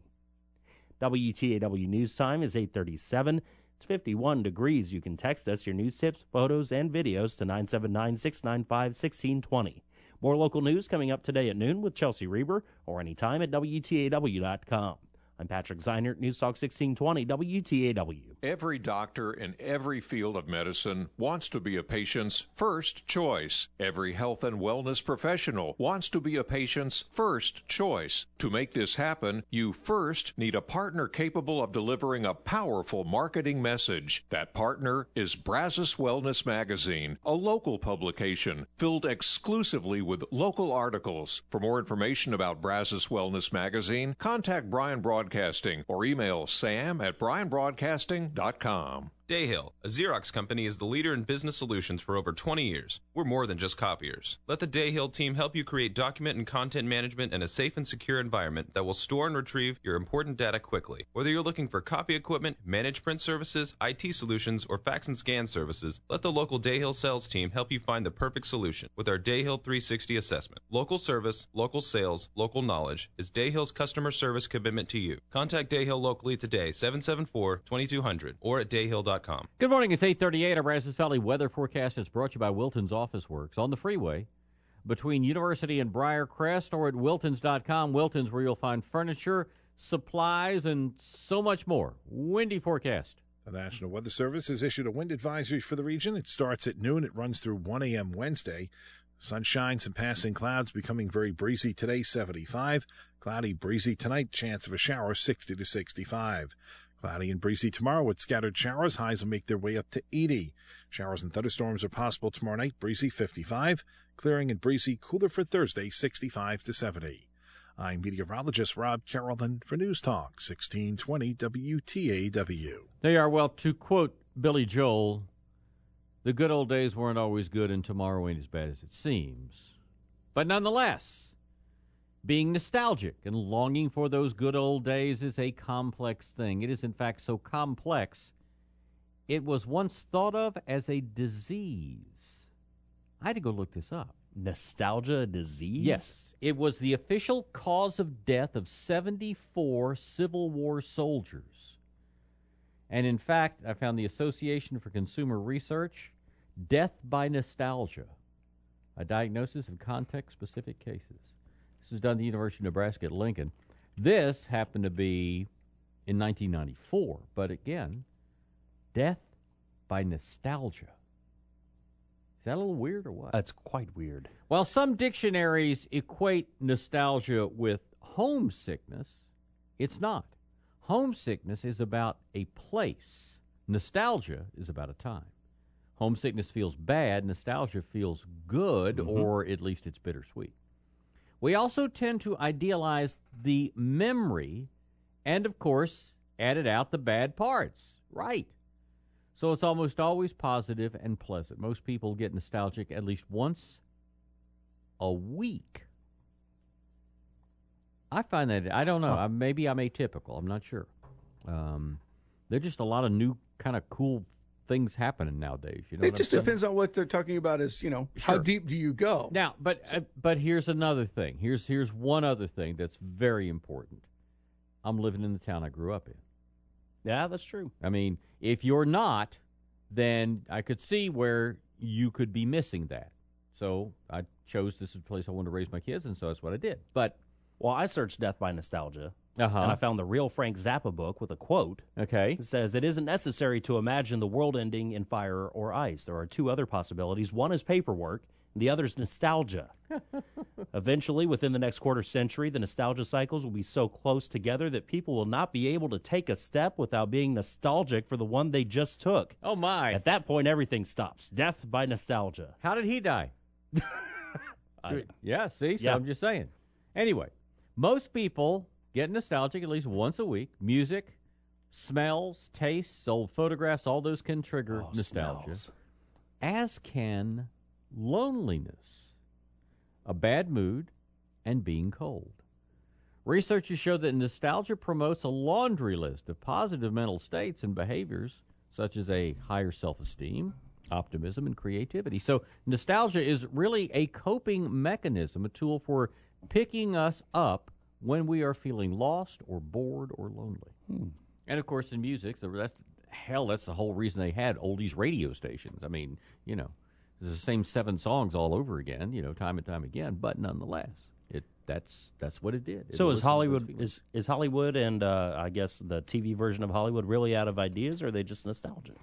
W T A W News Time is eight thirty-seven. It's fifty-one degrees. You can text us your news tips, photos, and videos to nine seven nine, six nine five, one six two zero. More local news coming up today at noon with Chelsea Reber or anytime at W T A W dot com. I'm Patrick Zeinert, News Talk sixteen twenty W T A W. Every doctor in every field of medicine wants to be a patient's first choice. Every health and wellness professional wants to be a patient's first choice. To make this happen, you first need a partner capable of delivering a powerful marketing message. That partner is Brazos Wellness Magazine, a local publication filled exclusively with local articles. For more information about Brazos Wellness Magazine, contact Brian Broadcasting or email sam at brian broadcasting dot com. Dayhill, a Xerox company, is the leader in business solutions for over twenty years. We're more than just copiers. Let the Dayhill team help you create document and content management in a safe and secure environment that will store and retrieve your important data quickly. Whether you're looking for copy equipment, managed print services, I T solutions, or fax and scan services, let the local Dayhill sales team help you find the perfect solution with our Dayhill three sixty assessment. Local service, local sales, local knowledge is Dayhill's customer service commitment to you. Contact Dayhill locally today, seven seven four, two two zero zero, or at dayhill dot com. Good morning. It's eight thirty-eight. Our Brazos Valley weather forecast is brought to you by Wilton's Office Works on the freeway between University and Briarcrest, or at wiltons dot com. Wilton's, where you'll find furniture, supplies, and so much more. Windy forecast. The National Weather Service has issued a wind advisory for the region. It starts at noon. It runs through one a.m. Wednesday. Sunshine, some passing clouds, becoming very breezy today, seventy-five. Cloudy, breezy tonight, chance of a shower, sixty to sixty-five. Cloudy and breezy tomorrow with scattered showers. Highs will make their way up to eighty. Showers and thunderstorms are possible tomorrow night. Breezy, fifty-five. Clearing and breezy, cooler for Thursday, sixty-five to seventy. I'm meteorologist Rob Carrollton for News Talk sixteen twenty W T A W. They are, well, to quote Billy Joel, the good old days weren't always good and tomorrow ain't as bad as it seems. But nonetheless, being nostalgic and longing for those good old days is a complex thing. It is, in fact, so complex, it was once thought of as a disease. I had to go look this up. Nostalgia disease? Yes. It was the official cause of death of seventy-four Civil War soldiers. And, in fact, I found the Association for Consumer Research Death by nostalgia, a diagnosis of context-specific cases. This was done at the University of Nebraska at Lincoln. This happened to be in nineteen ninety-four, but again, death by nostalgia. Is that a little weird or what? That's quite weird. Well, some dictionaries equate nostalgia with homesickness. It's not. Homesickness is about a place. Nostalgia is about a time. Homesickness feels bad. Nostalgia feels good, mm-hmm. or at least it's bittersweet. We also tend to idealize the memory and, of course, edit out the bad parts. Right. So it's almost always positive and pleasant. Most people get nostalgic at least once a week. I find that, I don't know, huh. I, maybe I'm atypical. I'm not sure. Um, there are just a lot of new kind of cool things happening nowadays. You know, it just depends on what they're talking about. Is you know, sure. How deep do you go? Now, but uh, but here's another thing. Here's here's one other thing that's very important. I'm living in the town I grew up in. Yeah, that's true. I mean, if you're not, then I could see where you could be missing that. So I chose this as a place I wanted to raise my kids, and so that's what I did. But well, I searched death by nostalgia. Uh-huh. And I found the real Frank Zappa book with a quote. Okay. It says, "It isn't necessary to imagine the world ending in fire or ice. There are two other possibilities. One is paperwork, and the other is nostalgia. Eventually, within the next quarter century, the nostalgia cycles will be so close together that people will not be able to take a step without being nostalgic for the one they just took. Oh, my. At that point, everything stops. Death by nostalgia." How did he die? I, yeah, see? So yeah. I'm just saying. Anyway, most people get nostalgic at least once a week. Music, smells, tastes, old photographs, all those can trigger oh, nostalgia. Smells. As can loneliness, a bad mood, and being cold. Researchers show that nostalgia promotes a laundry list of positive mental states and behaviors such as a higher self-esteem, optimism, and creativity. So nostalgia is really a coping mechanism, a tool for picking us up when we are feeling lost or bored or lonely. Hmm. And, of course, in music, that's hell, that's the whole reason they had oldies radio stations. I mean, you know, it's the same seven songs all over again, you know, time and time again, but nonetheless, it that's that's what it did. It so is Hollywood is, is Hollywood and uh, I guess the T V version of Hollywood really out of ideas, or are they just nostalgic?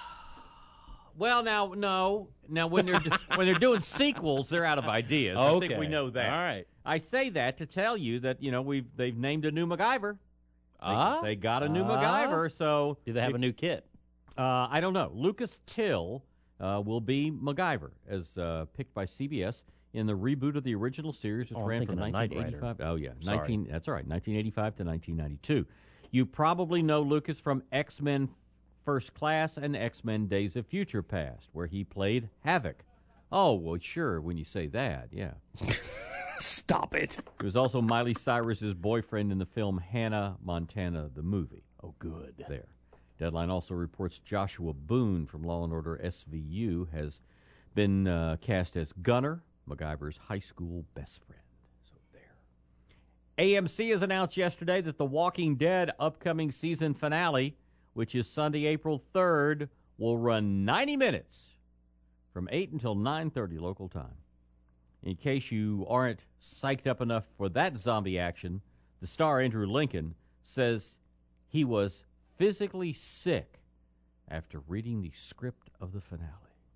Well, now, no. Now, when they're when they're doing sequels, they're out of ideas. Okay. I think we know that. All right. I say that to tell you that, you know, we've they've named a new MacGyver. Ah, they, they got a new ah. MacGyver. So do they have if, a new kit? Uh, I don't know. Lucas Till uh, will be MacGyver, as uh, picked by C B S in the reboot of the original series, which oh, ran from nineteen eighty-five. Oh yeah, Sorry. nineteen. That's all right. nineteen eighty-five to nineteen ninety-two. You probably know Lucas from X-Men First Class and X-Men Days of Future Past, where he played Havoc. Oh, well, sure, when you say that, yeah. Stop it. He was also Miley Cyrus's boyfriend in the film Hannah Montana, the movie. Oh, good. There. Deadline also reports Joshua Boone from Law and Order S V U has been uh, cast as Gunner, MacGyver's high school best friend. So there. A M C has announced yesterday that The Walking Dead upcoming season finale, which is Sunday, April third, will run ninety minutes from eight until nine thirty local time. In case you aren't psyched up enough for that zombie action, the star Andrew Lincoln says he was physically sick after reading the script of the finale.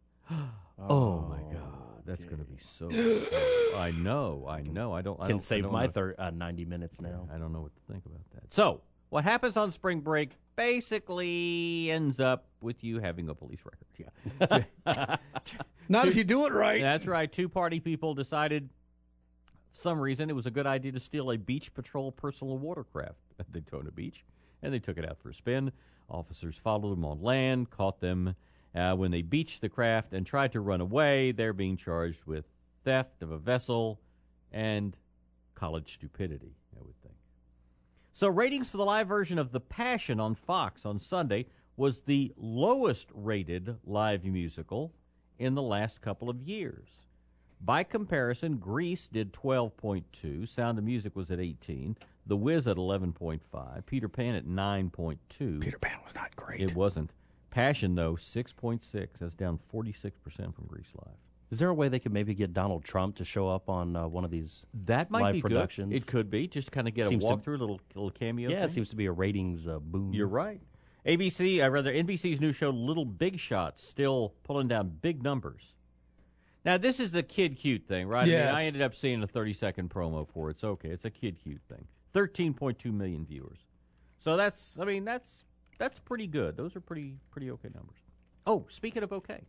oh, oh, my God. That's okay. going to be so cool. I know, I know. I don't I Can don't, save I don't my know. thir- uh, ninety minutes now. I don't know what to think about that. So, what happens on spring break basically ends up with you having a police record. Yeah. Not if you do it right. That's right. Two party people decided, for some reason, it was a good idea to steal a Beach Patrol personal watercraft at Daytona Beach, and they took it out for a spin. Officers followed them on land, caught them uh, when they beached the craft and tried to run away. They're being charged with theft of a vessel and college stupidity, I would think. So ratings for the live version of The Passion on Fox on Sunday was the lowest rated live musical in the last couple of years. By comparison, Grease did twelve point two, Sound of Music was at eighteen, The Wiz at eleven point five, Peter Pan at nine point two. Peter Pan was not great. It wasn't. Passion, though, six point six. That's down forty-six percent from Grease Live. Is there a way they could maybe get Donald Trump to show up on uh, one of these That might live be productions? good. It could be. Just kind of get Seems a to- walkthrough, little little cameo Yeah, thing. it seems to be a ratings uh, boom. You're right. A B C, I rather N B C's new show, Little Big Shots, still pulling down big numbers. Now, this is the kid cute thing, right? I, Yes. mean, I ended up seeing a thirty-second promo for it. It's okay. It's a kid cute thing. thirteen point two million viewers. So that's, I mean, that's that's pretty good. Those are pretty pretty okay numbers. Oh, speaking of okay,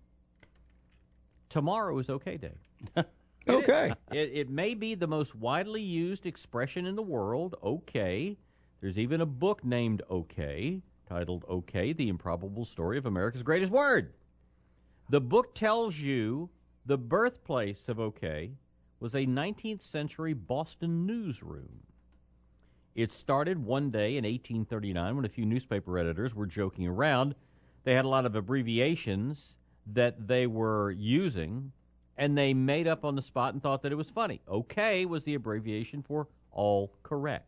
tomorrow is okay day. Okay. It, it may be the most widely used expression in the world, okay. There's even a book named Okay, titled Okay, The Improbable Story of America's Greatest Word. The book tells you the birthplace of okay was a nineteenth century Boston newsroom. It started one day in eighteen thirty-nine when a few newspaper editors were joking around. They had a lot of abbreviations that they were using, and they made up on the spot and thought that it was funny. Okay was the abbreviation for all correct.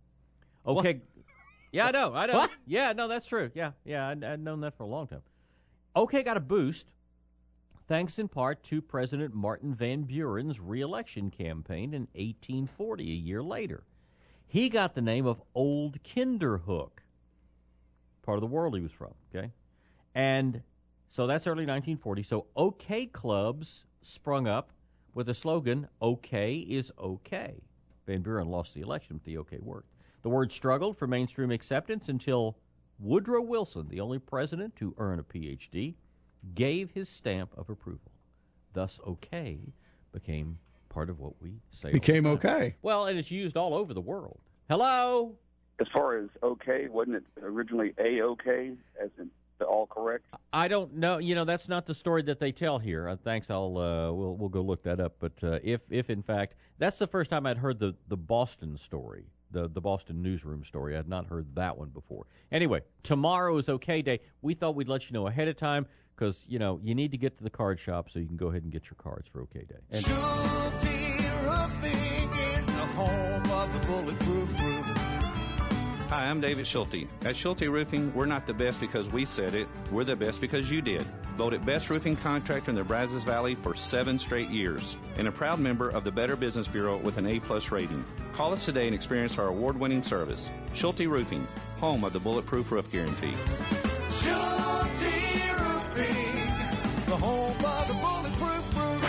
Okay. What? Yeah, I know. I know. What? Yeah, no, that's true. Yeah, yeah, I'd, I'd known that for a long time. Okay got a boost thanks in part to President Martin Van Buren's re-election campaign in eighteen forty, a year later. He got the name of Old Kinderhook, part of the world he was from, okay? And so that's early nineteen forty. So OK clubs sprung up with the slogan, OK is OK. Van Buren lost the election, but the OK worked. The word struggled for mainstream acceptance until Woodrow Wilson, the only president to earn a P H D, gave his stamp of approval. Thus, OK became part of what we say. Became all the time. okay. Well, and it's used all over the world. Hello? As far as okay, wasn't it originally A-OK, as in the all correct? I don't know. You know, that's not the story that they tell here. Uh, thanks. I'll uh, we'll we'll go look that up. But uh, if if in fact that's the first time I'd heard the, the Boston story, the the Boston newsroom story. I had not heard that one before. Anyway, tomorrow is OK Day. We thought we'd let you know ahead of time because you know you need to get to the card shop so you can go ahead and get your cards for OK Day. And Schulte Roofing is the home of the bulletproof roof. Hi, I'm David Schulte. At Schulte Roofing, we're not the best because we said it. We're the best because you did. Voted Best Roofing Contractor in the Brazos Valley for seven straight years. And a proud member of the Better Business Bureau with an A-plus rating. Call us today and experience our award-winning service. Schulte Roofing, home of the Bulletproof Roof Guarantee. Schulte Roofing, the home of the bulletproof roof.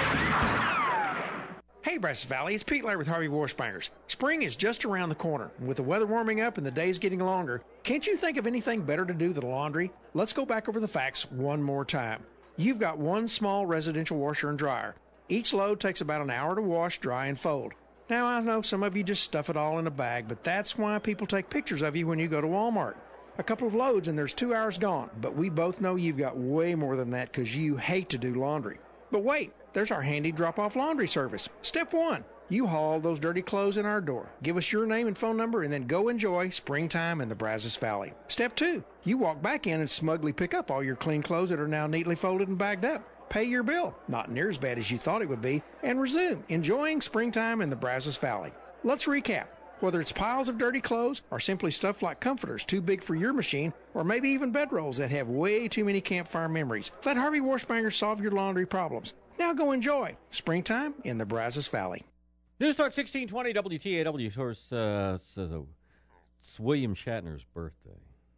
Hey, Brazos Valley, it's Pete Laird with Harvey Warspangers. Spring is just around the corner, and with the weather warming up and the days getting longer, can't you think of anything better to do than laundry? Let's go back over the facts one more time. You've got one small residential washer and dryer. Each load takes about an hour to wash, dry, and fold. Now, I know some of you just stuff it all in a bag, but that's why people take pictures of you when you go to Walmart. A couple of loads and there's two hours gone, but we both know you've got way more than that because you hate to do laundry. But wait, there's our handy drop-off laundry service. Step one, you haul those dirty clothes in our door. Give us your name and phone number and then go enjoy springtime in the Brazos Valley. Step two, you walk back in and smugly pick up all your clean clothes that are now neatly folded and bagged up. Pay your bill, not near as bad as you thought it would be, and resume enjoying springtime in the Brazos Valley. Let's recap. Whether it's piles of dirty clothes or simply stuff like comforters too big for your machine, or maybe even bedrolls that have way too many campfire memories, let Harvey Warspangers solve your laundry problems. Now go enjoy springtime in the Brazos Valley. News Talk sixteen twenty W T A W. Of course, uh, it's, uh, it's William Shatner's birthday.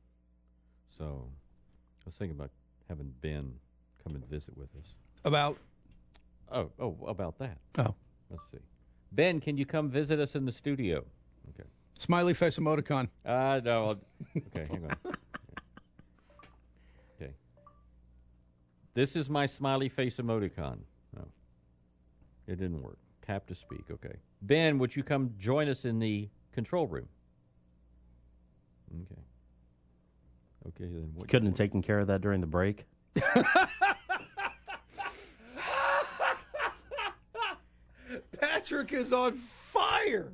So I was thinking about having Ben come and visit with us. About? Oh, oh, about that. Oh. Let's see. Ben, can you come visit us in the studio? Okay. Smiley face emoticon. Uh, no. I'll, okay, hang on. Okay. This is my smiley face emoticon. No. It didn't work. Tap to speak. Okay. Ben, would you come join us in the control room? Okay. Okay, then what? Couldn't have taken care of that during the break. Patrick is on fire.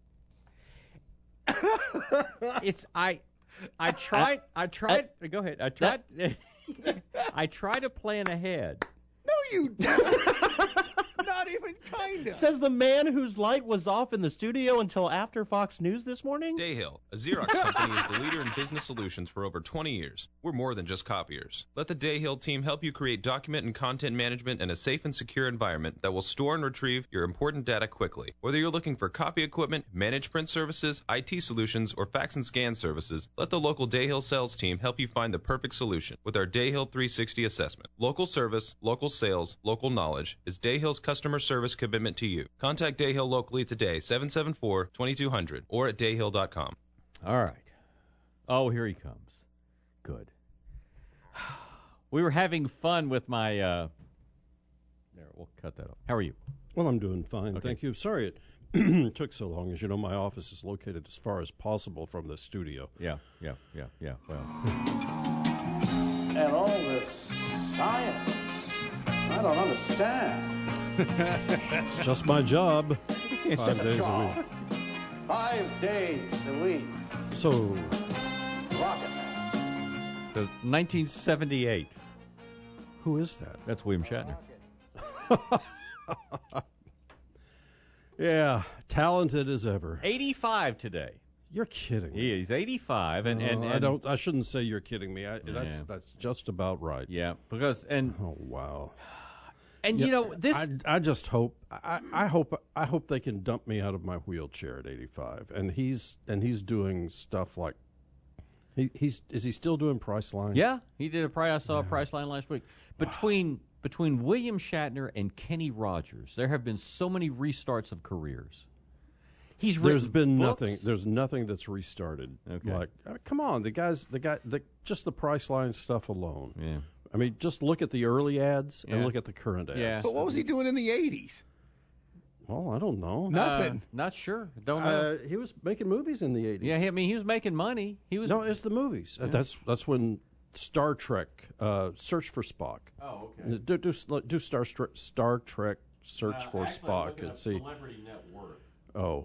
It's I I tried I tried uh, go ahead. I tried I try to plan ahead. No, you don't. not even kind of. Says the man whose light was off in the studio until after Fox News this morning? Dayhill, a Xerox company, is the leader in business solutions for over twenty years. We're more than just copiers. Let the Dayhill team help you create document and content management in a safe and secure environment that will store and retrieve your important data quickly. Whether you're looking for copy equipment, managed print services, I T solutions, or fax and scan services, let the local Dayhill sales team help you find the perfect solution with our Dayhill three sixty assessment. Local service, local sales, local knowledge is Dayhill's customer service commitment to you. Contact Dayhill locally today, seven seven four, two two zero zero, or at dayhill dot com. All right. Oh, here he comes. Good. We were having fun with my... Uh... There, we'll cut that off. How are you? Well, I'm doing fine. Okay. Thank you. Sorry it took so long. As you know, my office is located as far as possible from the studio. Yeah, yeah, yeah, yeah. Well... And all this science, I don't understand. It's just my job. It's Five just a days job. a week. Five days a week. So, Rocket Man. So, nineteen seventy-eight. Who is that? That's William Shatner. Yeah, talented as ever. eighty-five today. You're kidding me. He, he's eighty-five, and, and, No, and I don't. I shouldn't say you're kidding me. I, Yeah. That's that's just about right. Yeah, because and oh wow, and Yeah, you know this. I, I just hope. I, I hope. I hope they can dump me out of my wheelchair at eighty-five. And he's and he's doing stuff like. He, he's is he still doing Priceline? Yeah, he did a price. I saw a Priceline last week. Between between William Shatner and Kenny Rogers, there have been so many restarts of careers. He's There's written been books. nothing. There's nothing that's restarted. Okay. Like, I mean, come on, the guys, the guy, the just the Priceline stuff alone. Yeah. I mean, just look at the early ads and Yeah. look at the current ads. Yeah. But what was he doing in the eighties? Well, I don't know. Nothing. Uh, not sure. Don't know. Uh, he was making movies in the eighties. Yeah, he, I mean, he was making money. He was. No, it's the movies. Uh, That's that's when Star Trek, uh, Search for Spock. Oh, okay. Do do, do Star Stra- Star Trek Search Uh, for actually, I'm Spock looking and up see. Celebrity net worth. Oh,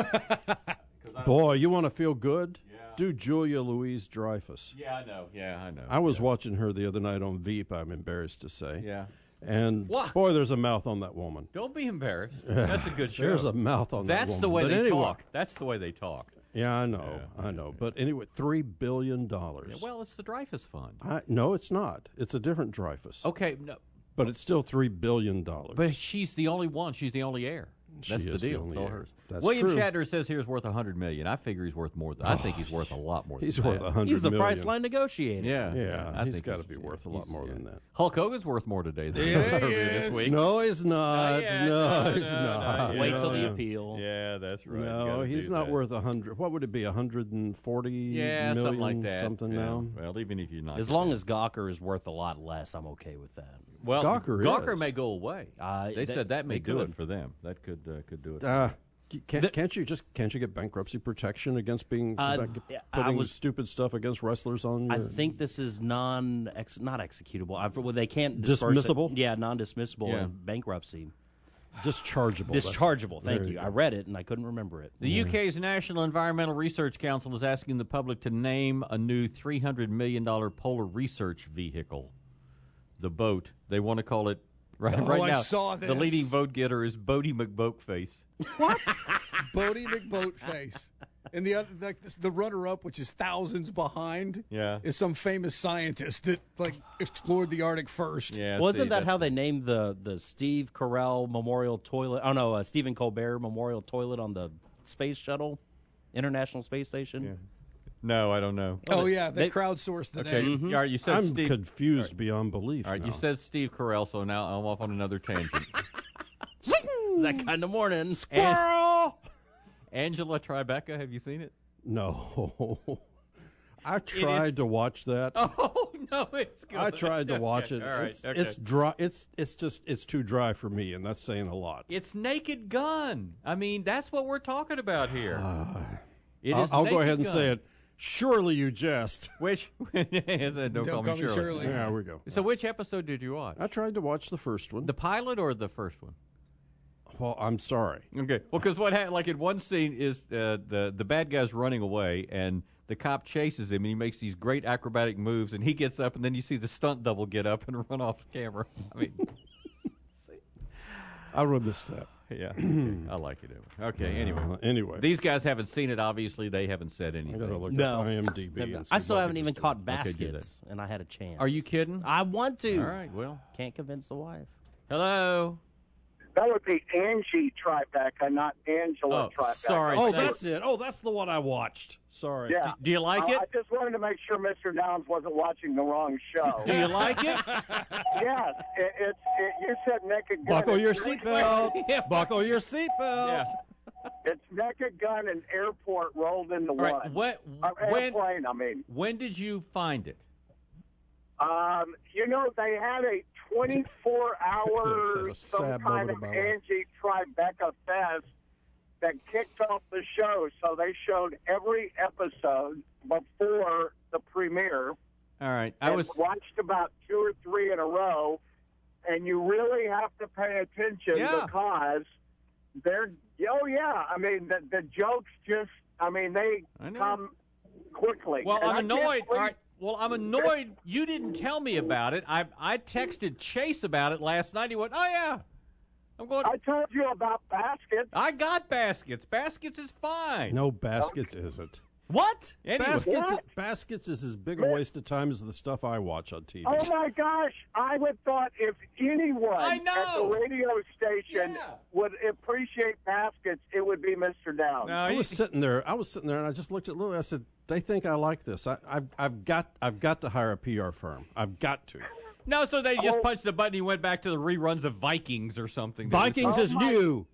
boy, you want to feel good? Yeah. Do Julia Louise Dreyfus. Yeah, I know. Yeah, I know. I was watching her the other night on Veep. I'm embarrassed to say. Yeah. And What? boy, there's a mouth on that woman. Don't be embarrassed. That's a good show. There's a mouth on that That's woman. the way But they anyway- talk. That's the way they talk. Yeah, I know, I know. But anyway, three billion dollars. Yeah, well, it's the Dreyfus Fund. I, no, it's not. It's a different Dreyfus. Okay, no, But it's still three billion dollars. but she's the only one. She's the only heir. She That's is the the deal. only it's all heir. hers. That's William true. Shatner says here's worth a hundred million. I figure he's worth more than. I think he's worth a lot more. He's than worth that. a hundred He's the million. Priceline negotiator. Yeah, Yeah, I he's think got to he's- be worth a he's- lot more yeah. than that. Hulk Hogan's worth more today than Yeah, earlier he this is. week. No, he's not. yet. no, No, he's no, not. not yet. Wait till No. the appeal. Yeah, that's right. No, Gotta he's do not that. worth a hundred. What would it be? A hundred and forty Yeah, million, something like that. Something Yeah. now. Well, even if you're not. As long as Gawker is worth a lot less, I'm okay with that. well, Gawker Gawker is. may go away. Uh, they that- said that may they do could. it for them. That could uh, could do it. for Uh, them. can't, The- can't you just can't you get bankruptcy protection against being Uh, about yeah, I putting was- stupid stuff against wrestlers on? I Your, think this is non ex, not executable. I, well, they can't disperse Dismissible? It. Yeah, non-dismissible Yeah. in bankruptcy. dischargeable. That's- Dischargeable. Thank there you. you I go. read it and I couldn't remember it. The U K's National Environmental Research Council is asking the public to name a new three hundred million dollars polar research vehicle. The boat. They want to call it, right, Oh, right I now, saw the this. leading vote getter is Bodie McBoatface. Bodie McBoatface. And the other, like this, the runner-up, which is thousands behind, Yeah. is some famous scientist that like explored the Arctic first. Yeah, Wasn't see, that that's- how they named the, the Steve Carell Memorial Toilet? Oh, no, uh, Stephen Colbert Memorial Toilet on the Space Shuttle, International Space Station? No, I don't know. Oh, yeah, they, They- crowdsourced the Okay, name. all right, you said I'm Steve. confused beyond belief. all right, now. you said Steve Carell, so now I'm off on another tangent. It's that kind of morning. Squirrel! Angela Tribeca, have you seen it? No. I tried to watch that. Oh no, it's good. I tried to watch Okay, it. all right, it's, okay. it's dry. It's it's just it's too dry for me, and that's saying a lot. It's Naked Gun. I mean, that's what we're talking about here. It I'll, is I'll go Naked ahead and Gun. say it. Surely you jest. Which don't, Don't call, me Shirley. Yeah, we go. So, which episode did you watch? I tried to watch the first one. The pilot or the first one? Well, I'm sorry. Okay. Well, because what happened, like in one scene, is uh, the the bad guy's running away, and the cop chases him, and he makes these great acrobatic moves, and he gets up, and then you see the stunt double get up and run off the camera. I mean, I would have missed that. Yeah, okay. I like it. Okay, anyway. Uh, anyway. These guys haven't seen it. Obviously, they haven't said anything. I got to look No. up I M D B. and I see still what haven't it even was caught doing. Okay, do that. baskets, and I had a chance. Are you kidding? I want to. All right, well. Can't convince the wife. Hello? That would be Angie Tribeca, not Angela Oh, Tribeca. sorry. Oh, Thank- that's it. Oh, that's the one I watched. Sorry. Yeah. Do you like I, it? I just wanted to make sure Mister Downs wasn't watching the wrong show. Do you like it? Yes. It, it's it, you said Naked Gun. Buckle and your Airplane. seatbelt. Yeah. Buckle your seatbelt. Yeah. It's Naked Gun and Airport rolled into All right, one. what, Uh, when, airplane, I mean. when did you find it? Um, you know, they had a twenty-four hour A some sad kind moment of of my life. Angie Tribeca Fest that kicked off the show. So they showed every episode before the premiere. All right. I and was watched about two or three in a row, and you really have to pay attention Yeah. because they're oh yeah, I mean the the jokes just I mean they I know. come quickly. Well, And I I'm can't annoyed. All believe- right. Well, I'm annoyed. You didn't tell me about it. I I texted Chase about it last night. He went, "Oh yeah, I'm going." I told you about baskets. I got baskets. Baskets is fine. No, baskets isn't. What? Anyway. Baskets, What? baskets is as big a waste of time as the stuff I watch on T V. Oh my gosh! I would thought if anyone I at know. the radio station Yeah. would appreciate baskets, it would be Mister Downs. No, I you- was sitting there. I was sitting there, and I just looked at Lily. I said, "They think I like this. I, I've, I've got, I've got to hire a P R firm. I've got to." no, so they just Oh. punched the button. He went back to the reruns of Vikings or something. Vikings Oh is my- new.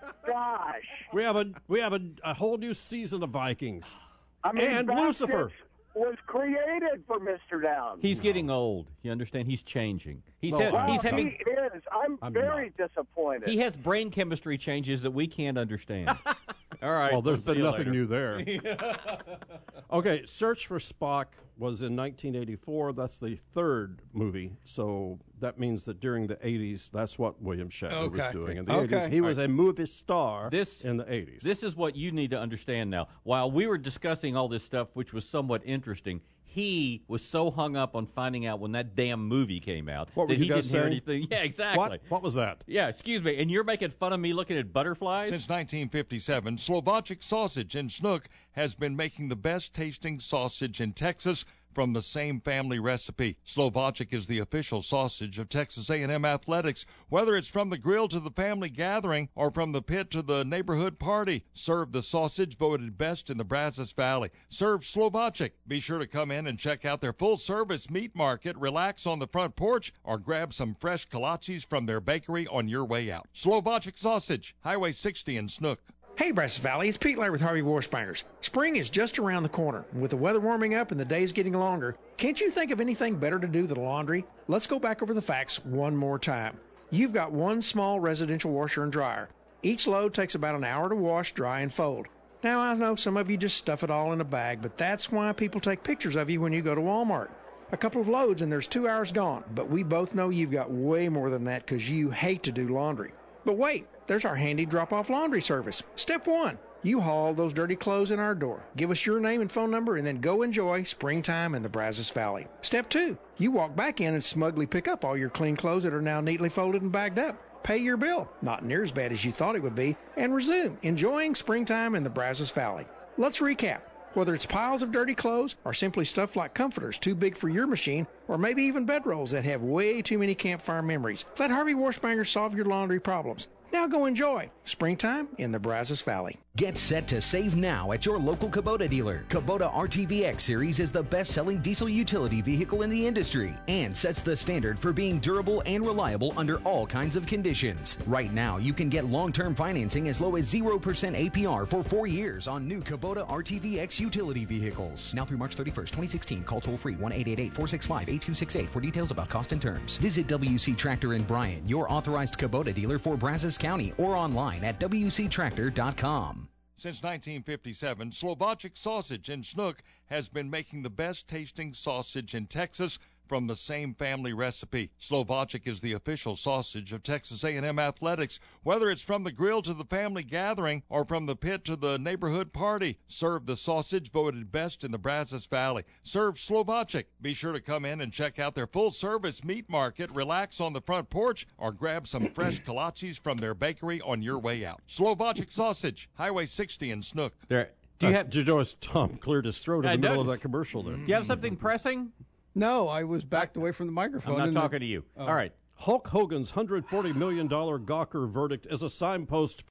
Gosh! We have a, we have a, a whole new season of Vikings. I mean, And baskets Lucifer. was created for Mister Downs. He's getting old. You understand? He's changing. He's No, ha- well, he's he having is. I'm, I'm very disappointed. he has brain chemistry changes that we can't understand. All right. Well, there's we'll see been you nothing later. new there. Okay, Search for Spock was in nineteen eighty-four. That's the third movie. So that means that during the eighties, that's what William Shatner was Okay. doing. In the Okay. eighties, he was a movie star This- in the eighties. This is what you need to understand now. While we were discussing all this stuff, which was somewhat interesting, he was so hung up on finding out when that damn movie came out What were that you he guys didn't hear saying? anything. Yeah, exactly. What? What was that? Yeah, excuse me. And you're making fun of me looking at butterflies? Since nineteen fifty-seven, Slovakic Sausage in Snook has been making the best tasting sausage in Texas from the same family recipe. Slovakic is the official sausage of Texas A and M Athletics. Whether it's from the grill to the family gathering or from the pit to the neighborhood party, serve the sausage voted best in the Brazos Valley. Serve Slovakic. Be sure to come in and check out their full-service meat market, relax on the front porch, or grab some fresh kolaches from their bakery on your way out. Slovakic Sausage, Highway sixty in Snook. Hey, Brazos Valley, it's Pete Laird with Harvey Warspangers. Spring is just around the corner, and with the weather warming up and the days getting longer, can't you think of anything better to do than laundry? Let's go back over the facts one more time. You've got one small residential washer and dryer. Each load takes about an hour to wash, dry, and fold. Now, I know some of you just stuff it all in a bag, but that's why people take pictures of you when you go to Walmart. A couple of loads and there's two hours gone, but we both know you've got way more than that because you hate to do laundry. But wait, there's our handy drop-off laundry service. Step one, you haul those dirty clothes in our door. Give us your name and phone number and then go enjoy springtime in the Brazos Valley. Step two, you walk back in and smugly pick up all your clean clothes that are now neatly folded and bagged up. Pay your bill, not near as bad as you thought it would be, and resume enjoying springtime in the Brazos Valley. Let's recap. Whether it's piles of dirty clothes or simply stuff like comforters too big for your machine, or maybe even bedrolls that have way too many campfire memories, let Harvey Warspanger solve your laundry problems. Now go enjoy springtime in the Brazos Valley. Get set to save now at your local Kubota dealer. Kubota R T V X Series is the best-selling diesel utility vehicle in the industry and sets the standard for being durable and reliable under all kinds of conditions. Right now, you can get long-term financing as low as zero percent A P R for four years on new Kubota R T V X utility vehicles. Now through March thirty-first, twenty sixteen. Call toll-free one eight eight eight, four six five, eight two six eight for details about cost and terms. Visit W C Tractor in Bryan, your authorized Kubota dealer for Brazos County, or online at W C tractor dot com. Since nineteen fifty-seven, Slovakic Sausage in Snook has been making the best tasting sausage in Texas from the same family recipe. Slovacek is the official sausage of Texas A and M athletics. Whether it's from the grill to the family gathering or from the pit to the neighborhood party, serve the sausage voted best in the Brazos Valley. Serve Slovacek. Be sure to come in and check out their full-service meat market, relax on the front porch, or grab some fresh kolaches from their bakery on your way out. Slovacek Sausage, Highway sixty in Snook. There. Do you uh, have? Did you notice Tom cleared his throat in I the middle of noticed. that commercial there? Do you have something pressing? No, I was backed away from the microphone. I'm not and talking the, to you. Oh. All right. Hulk Hogan's one hundred forty million dollars Gawker verdict is a signpost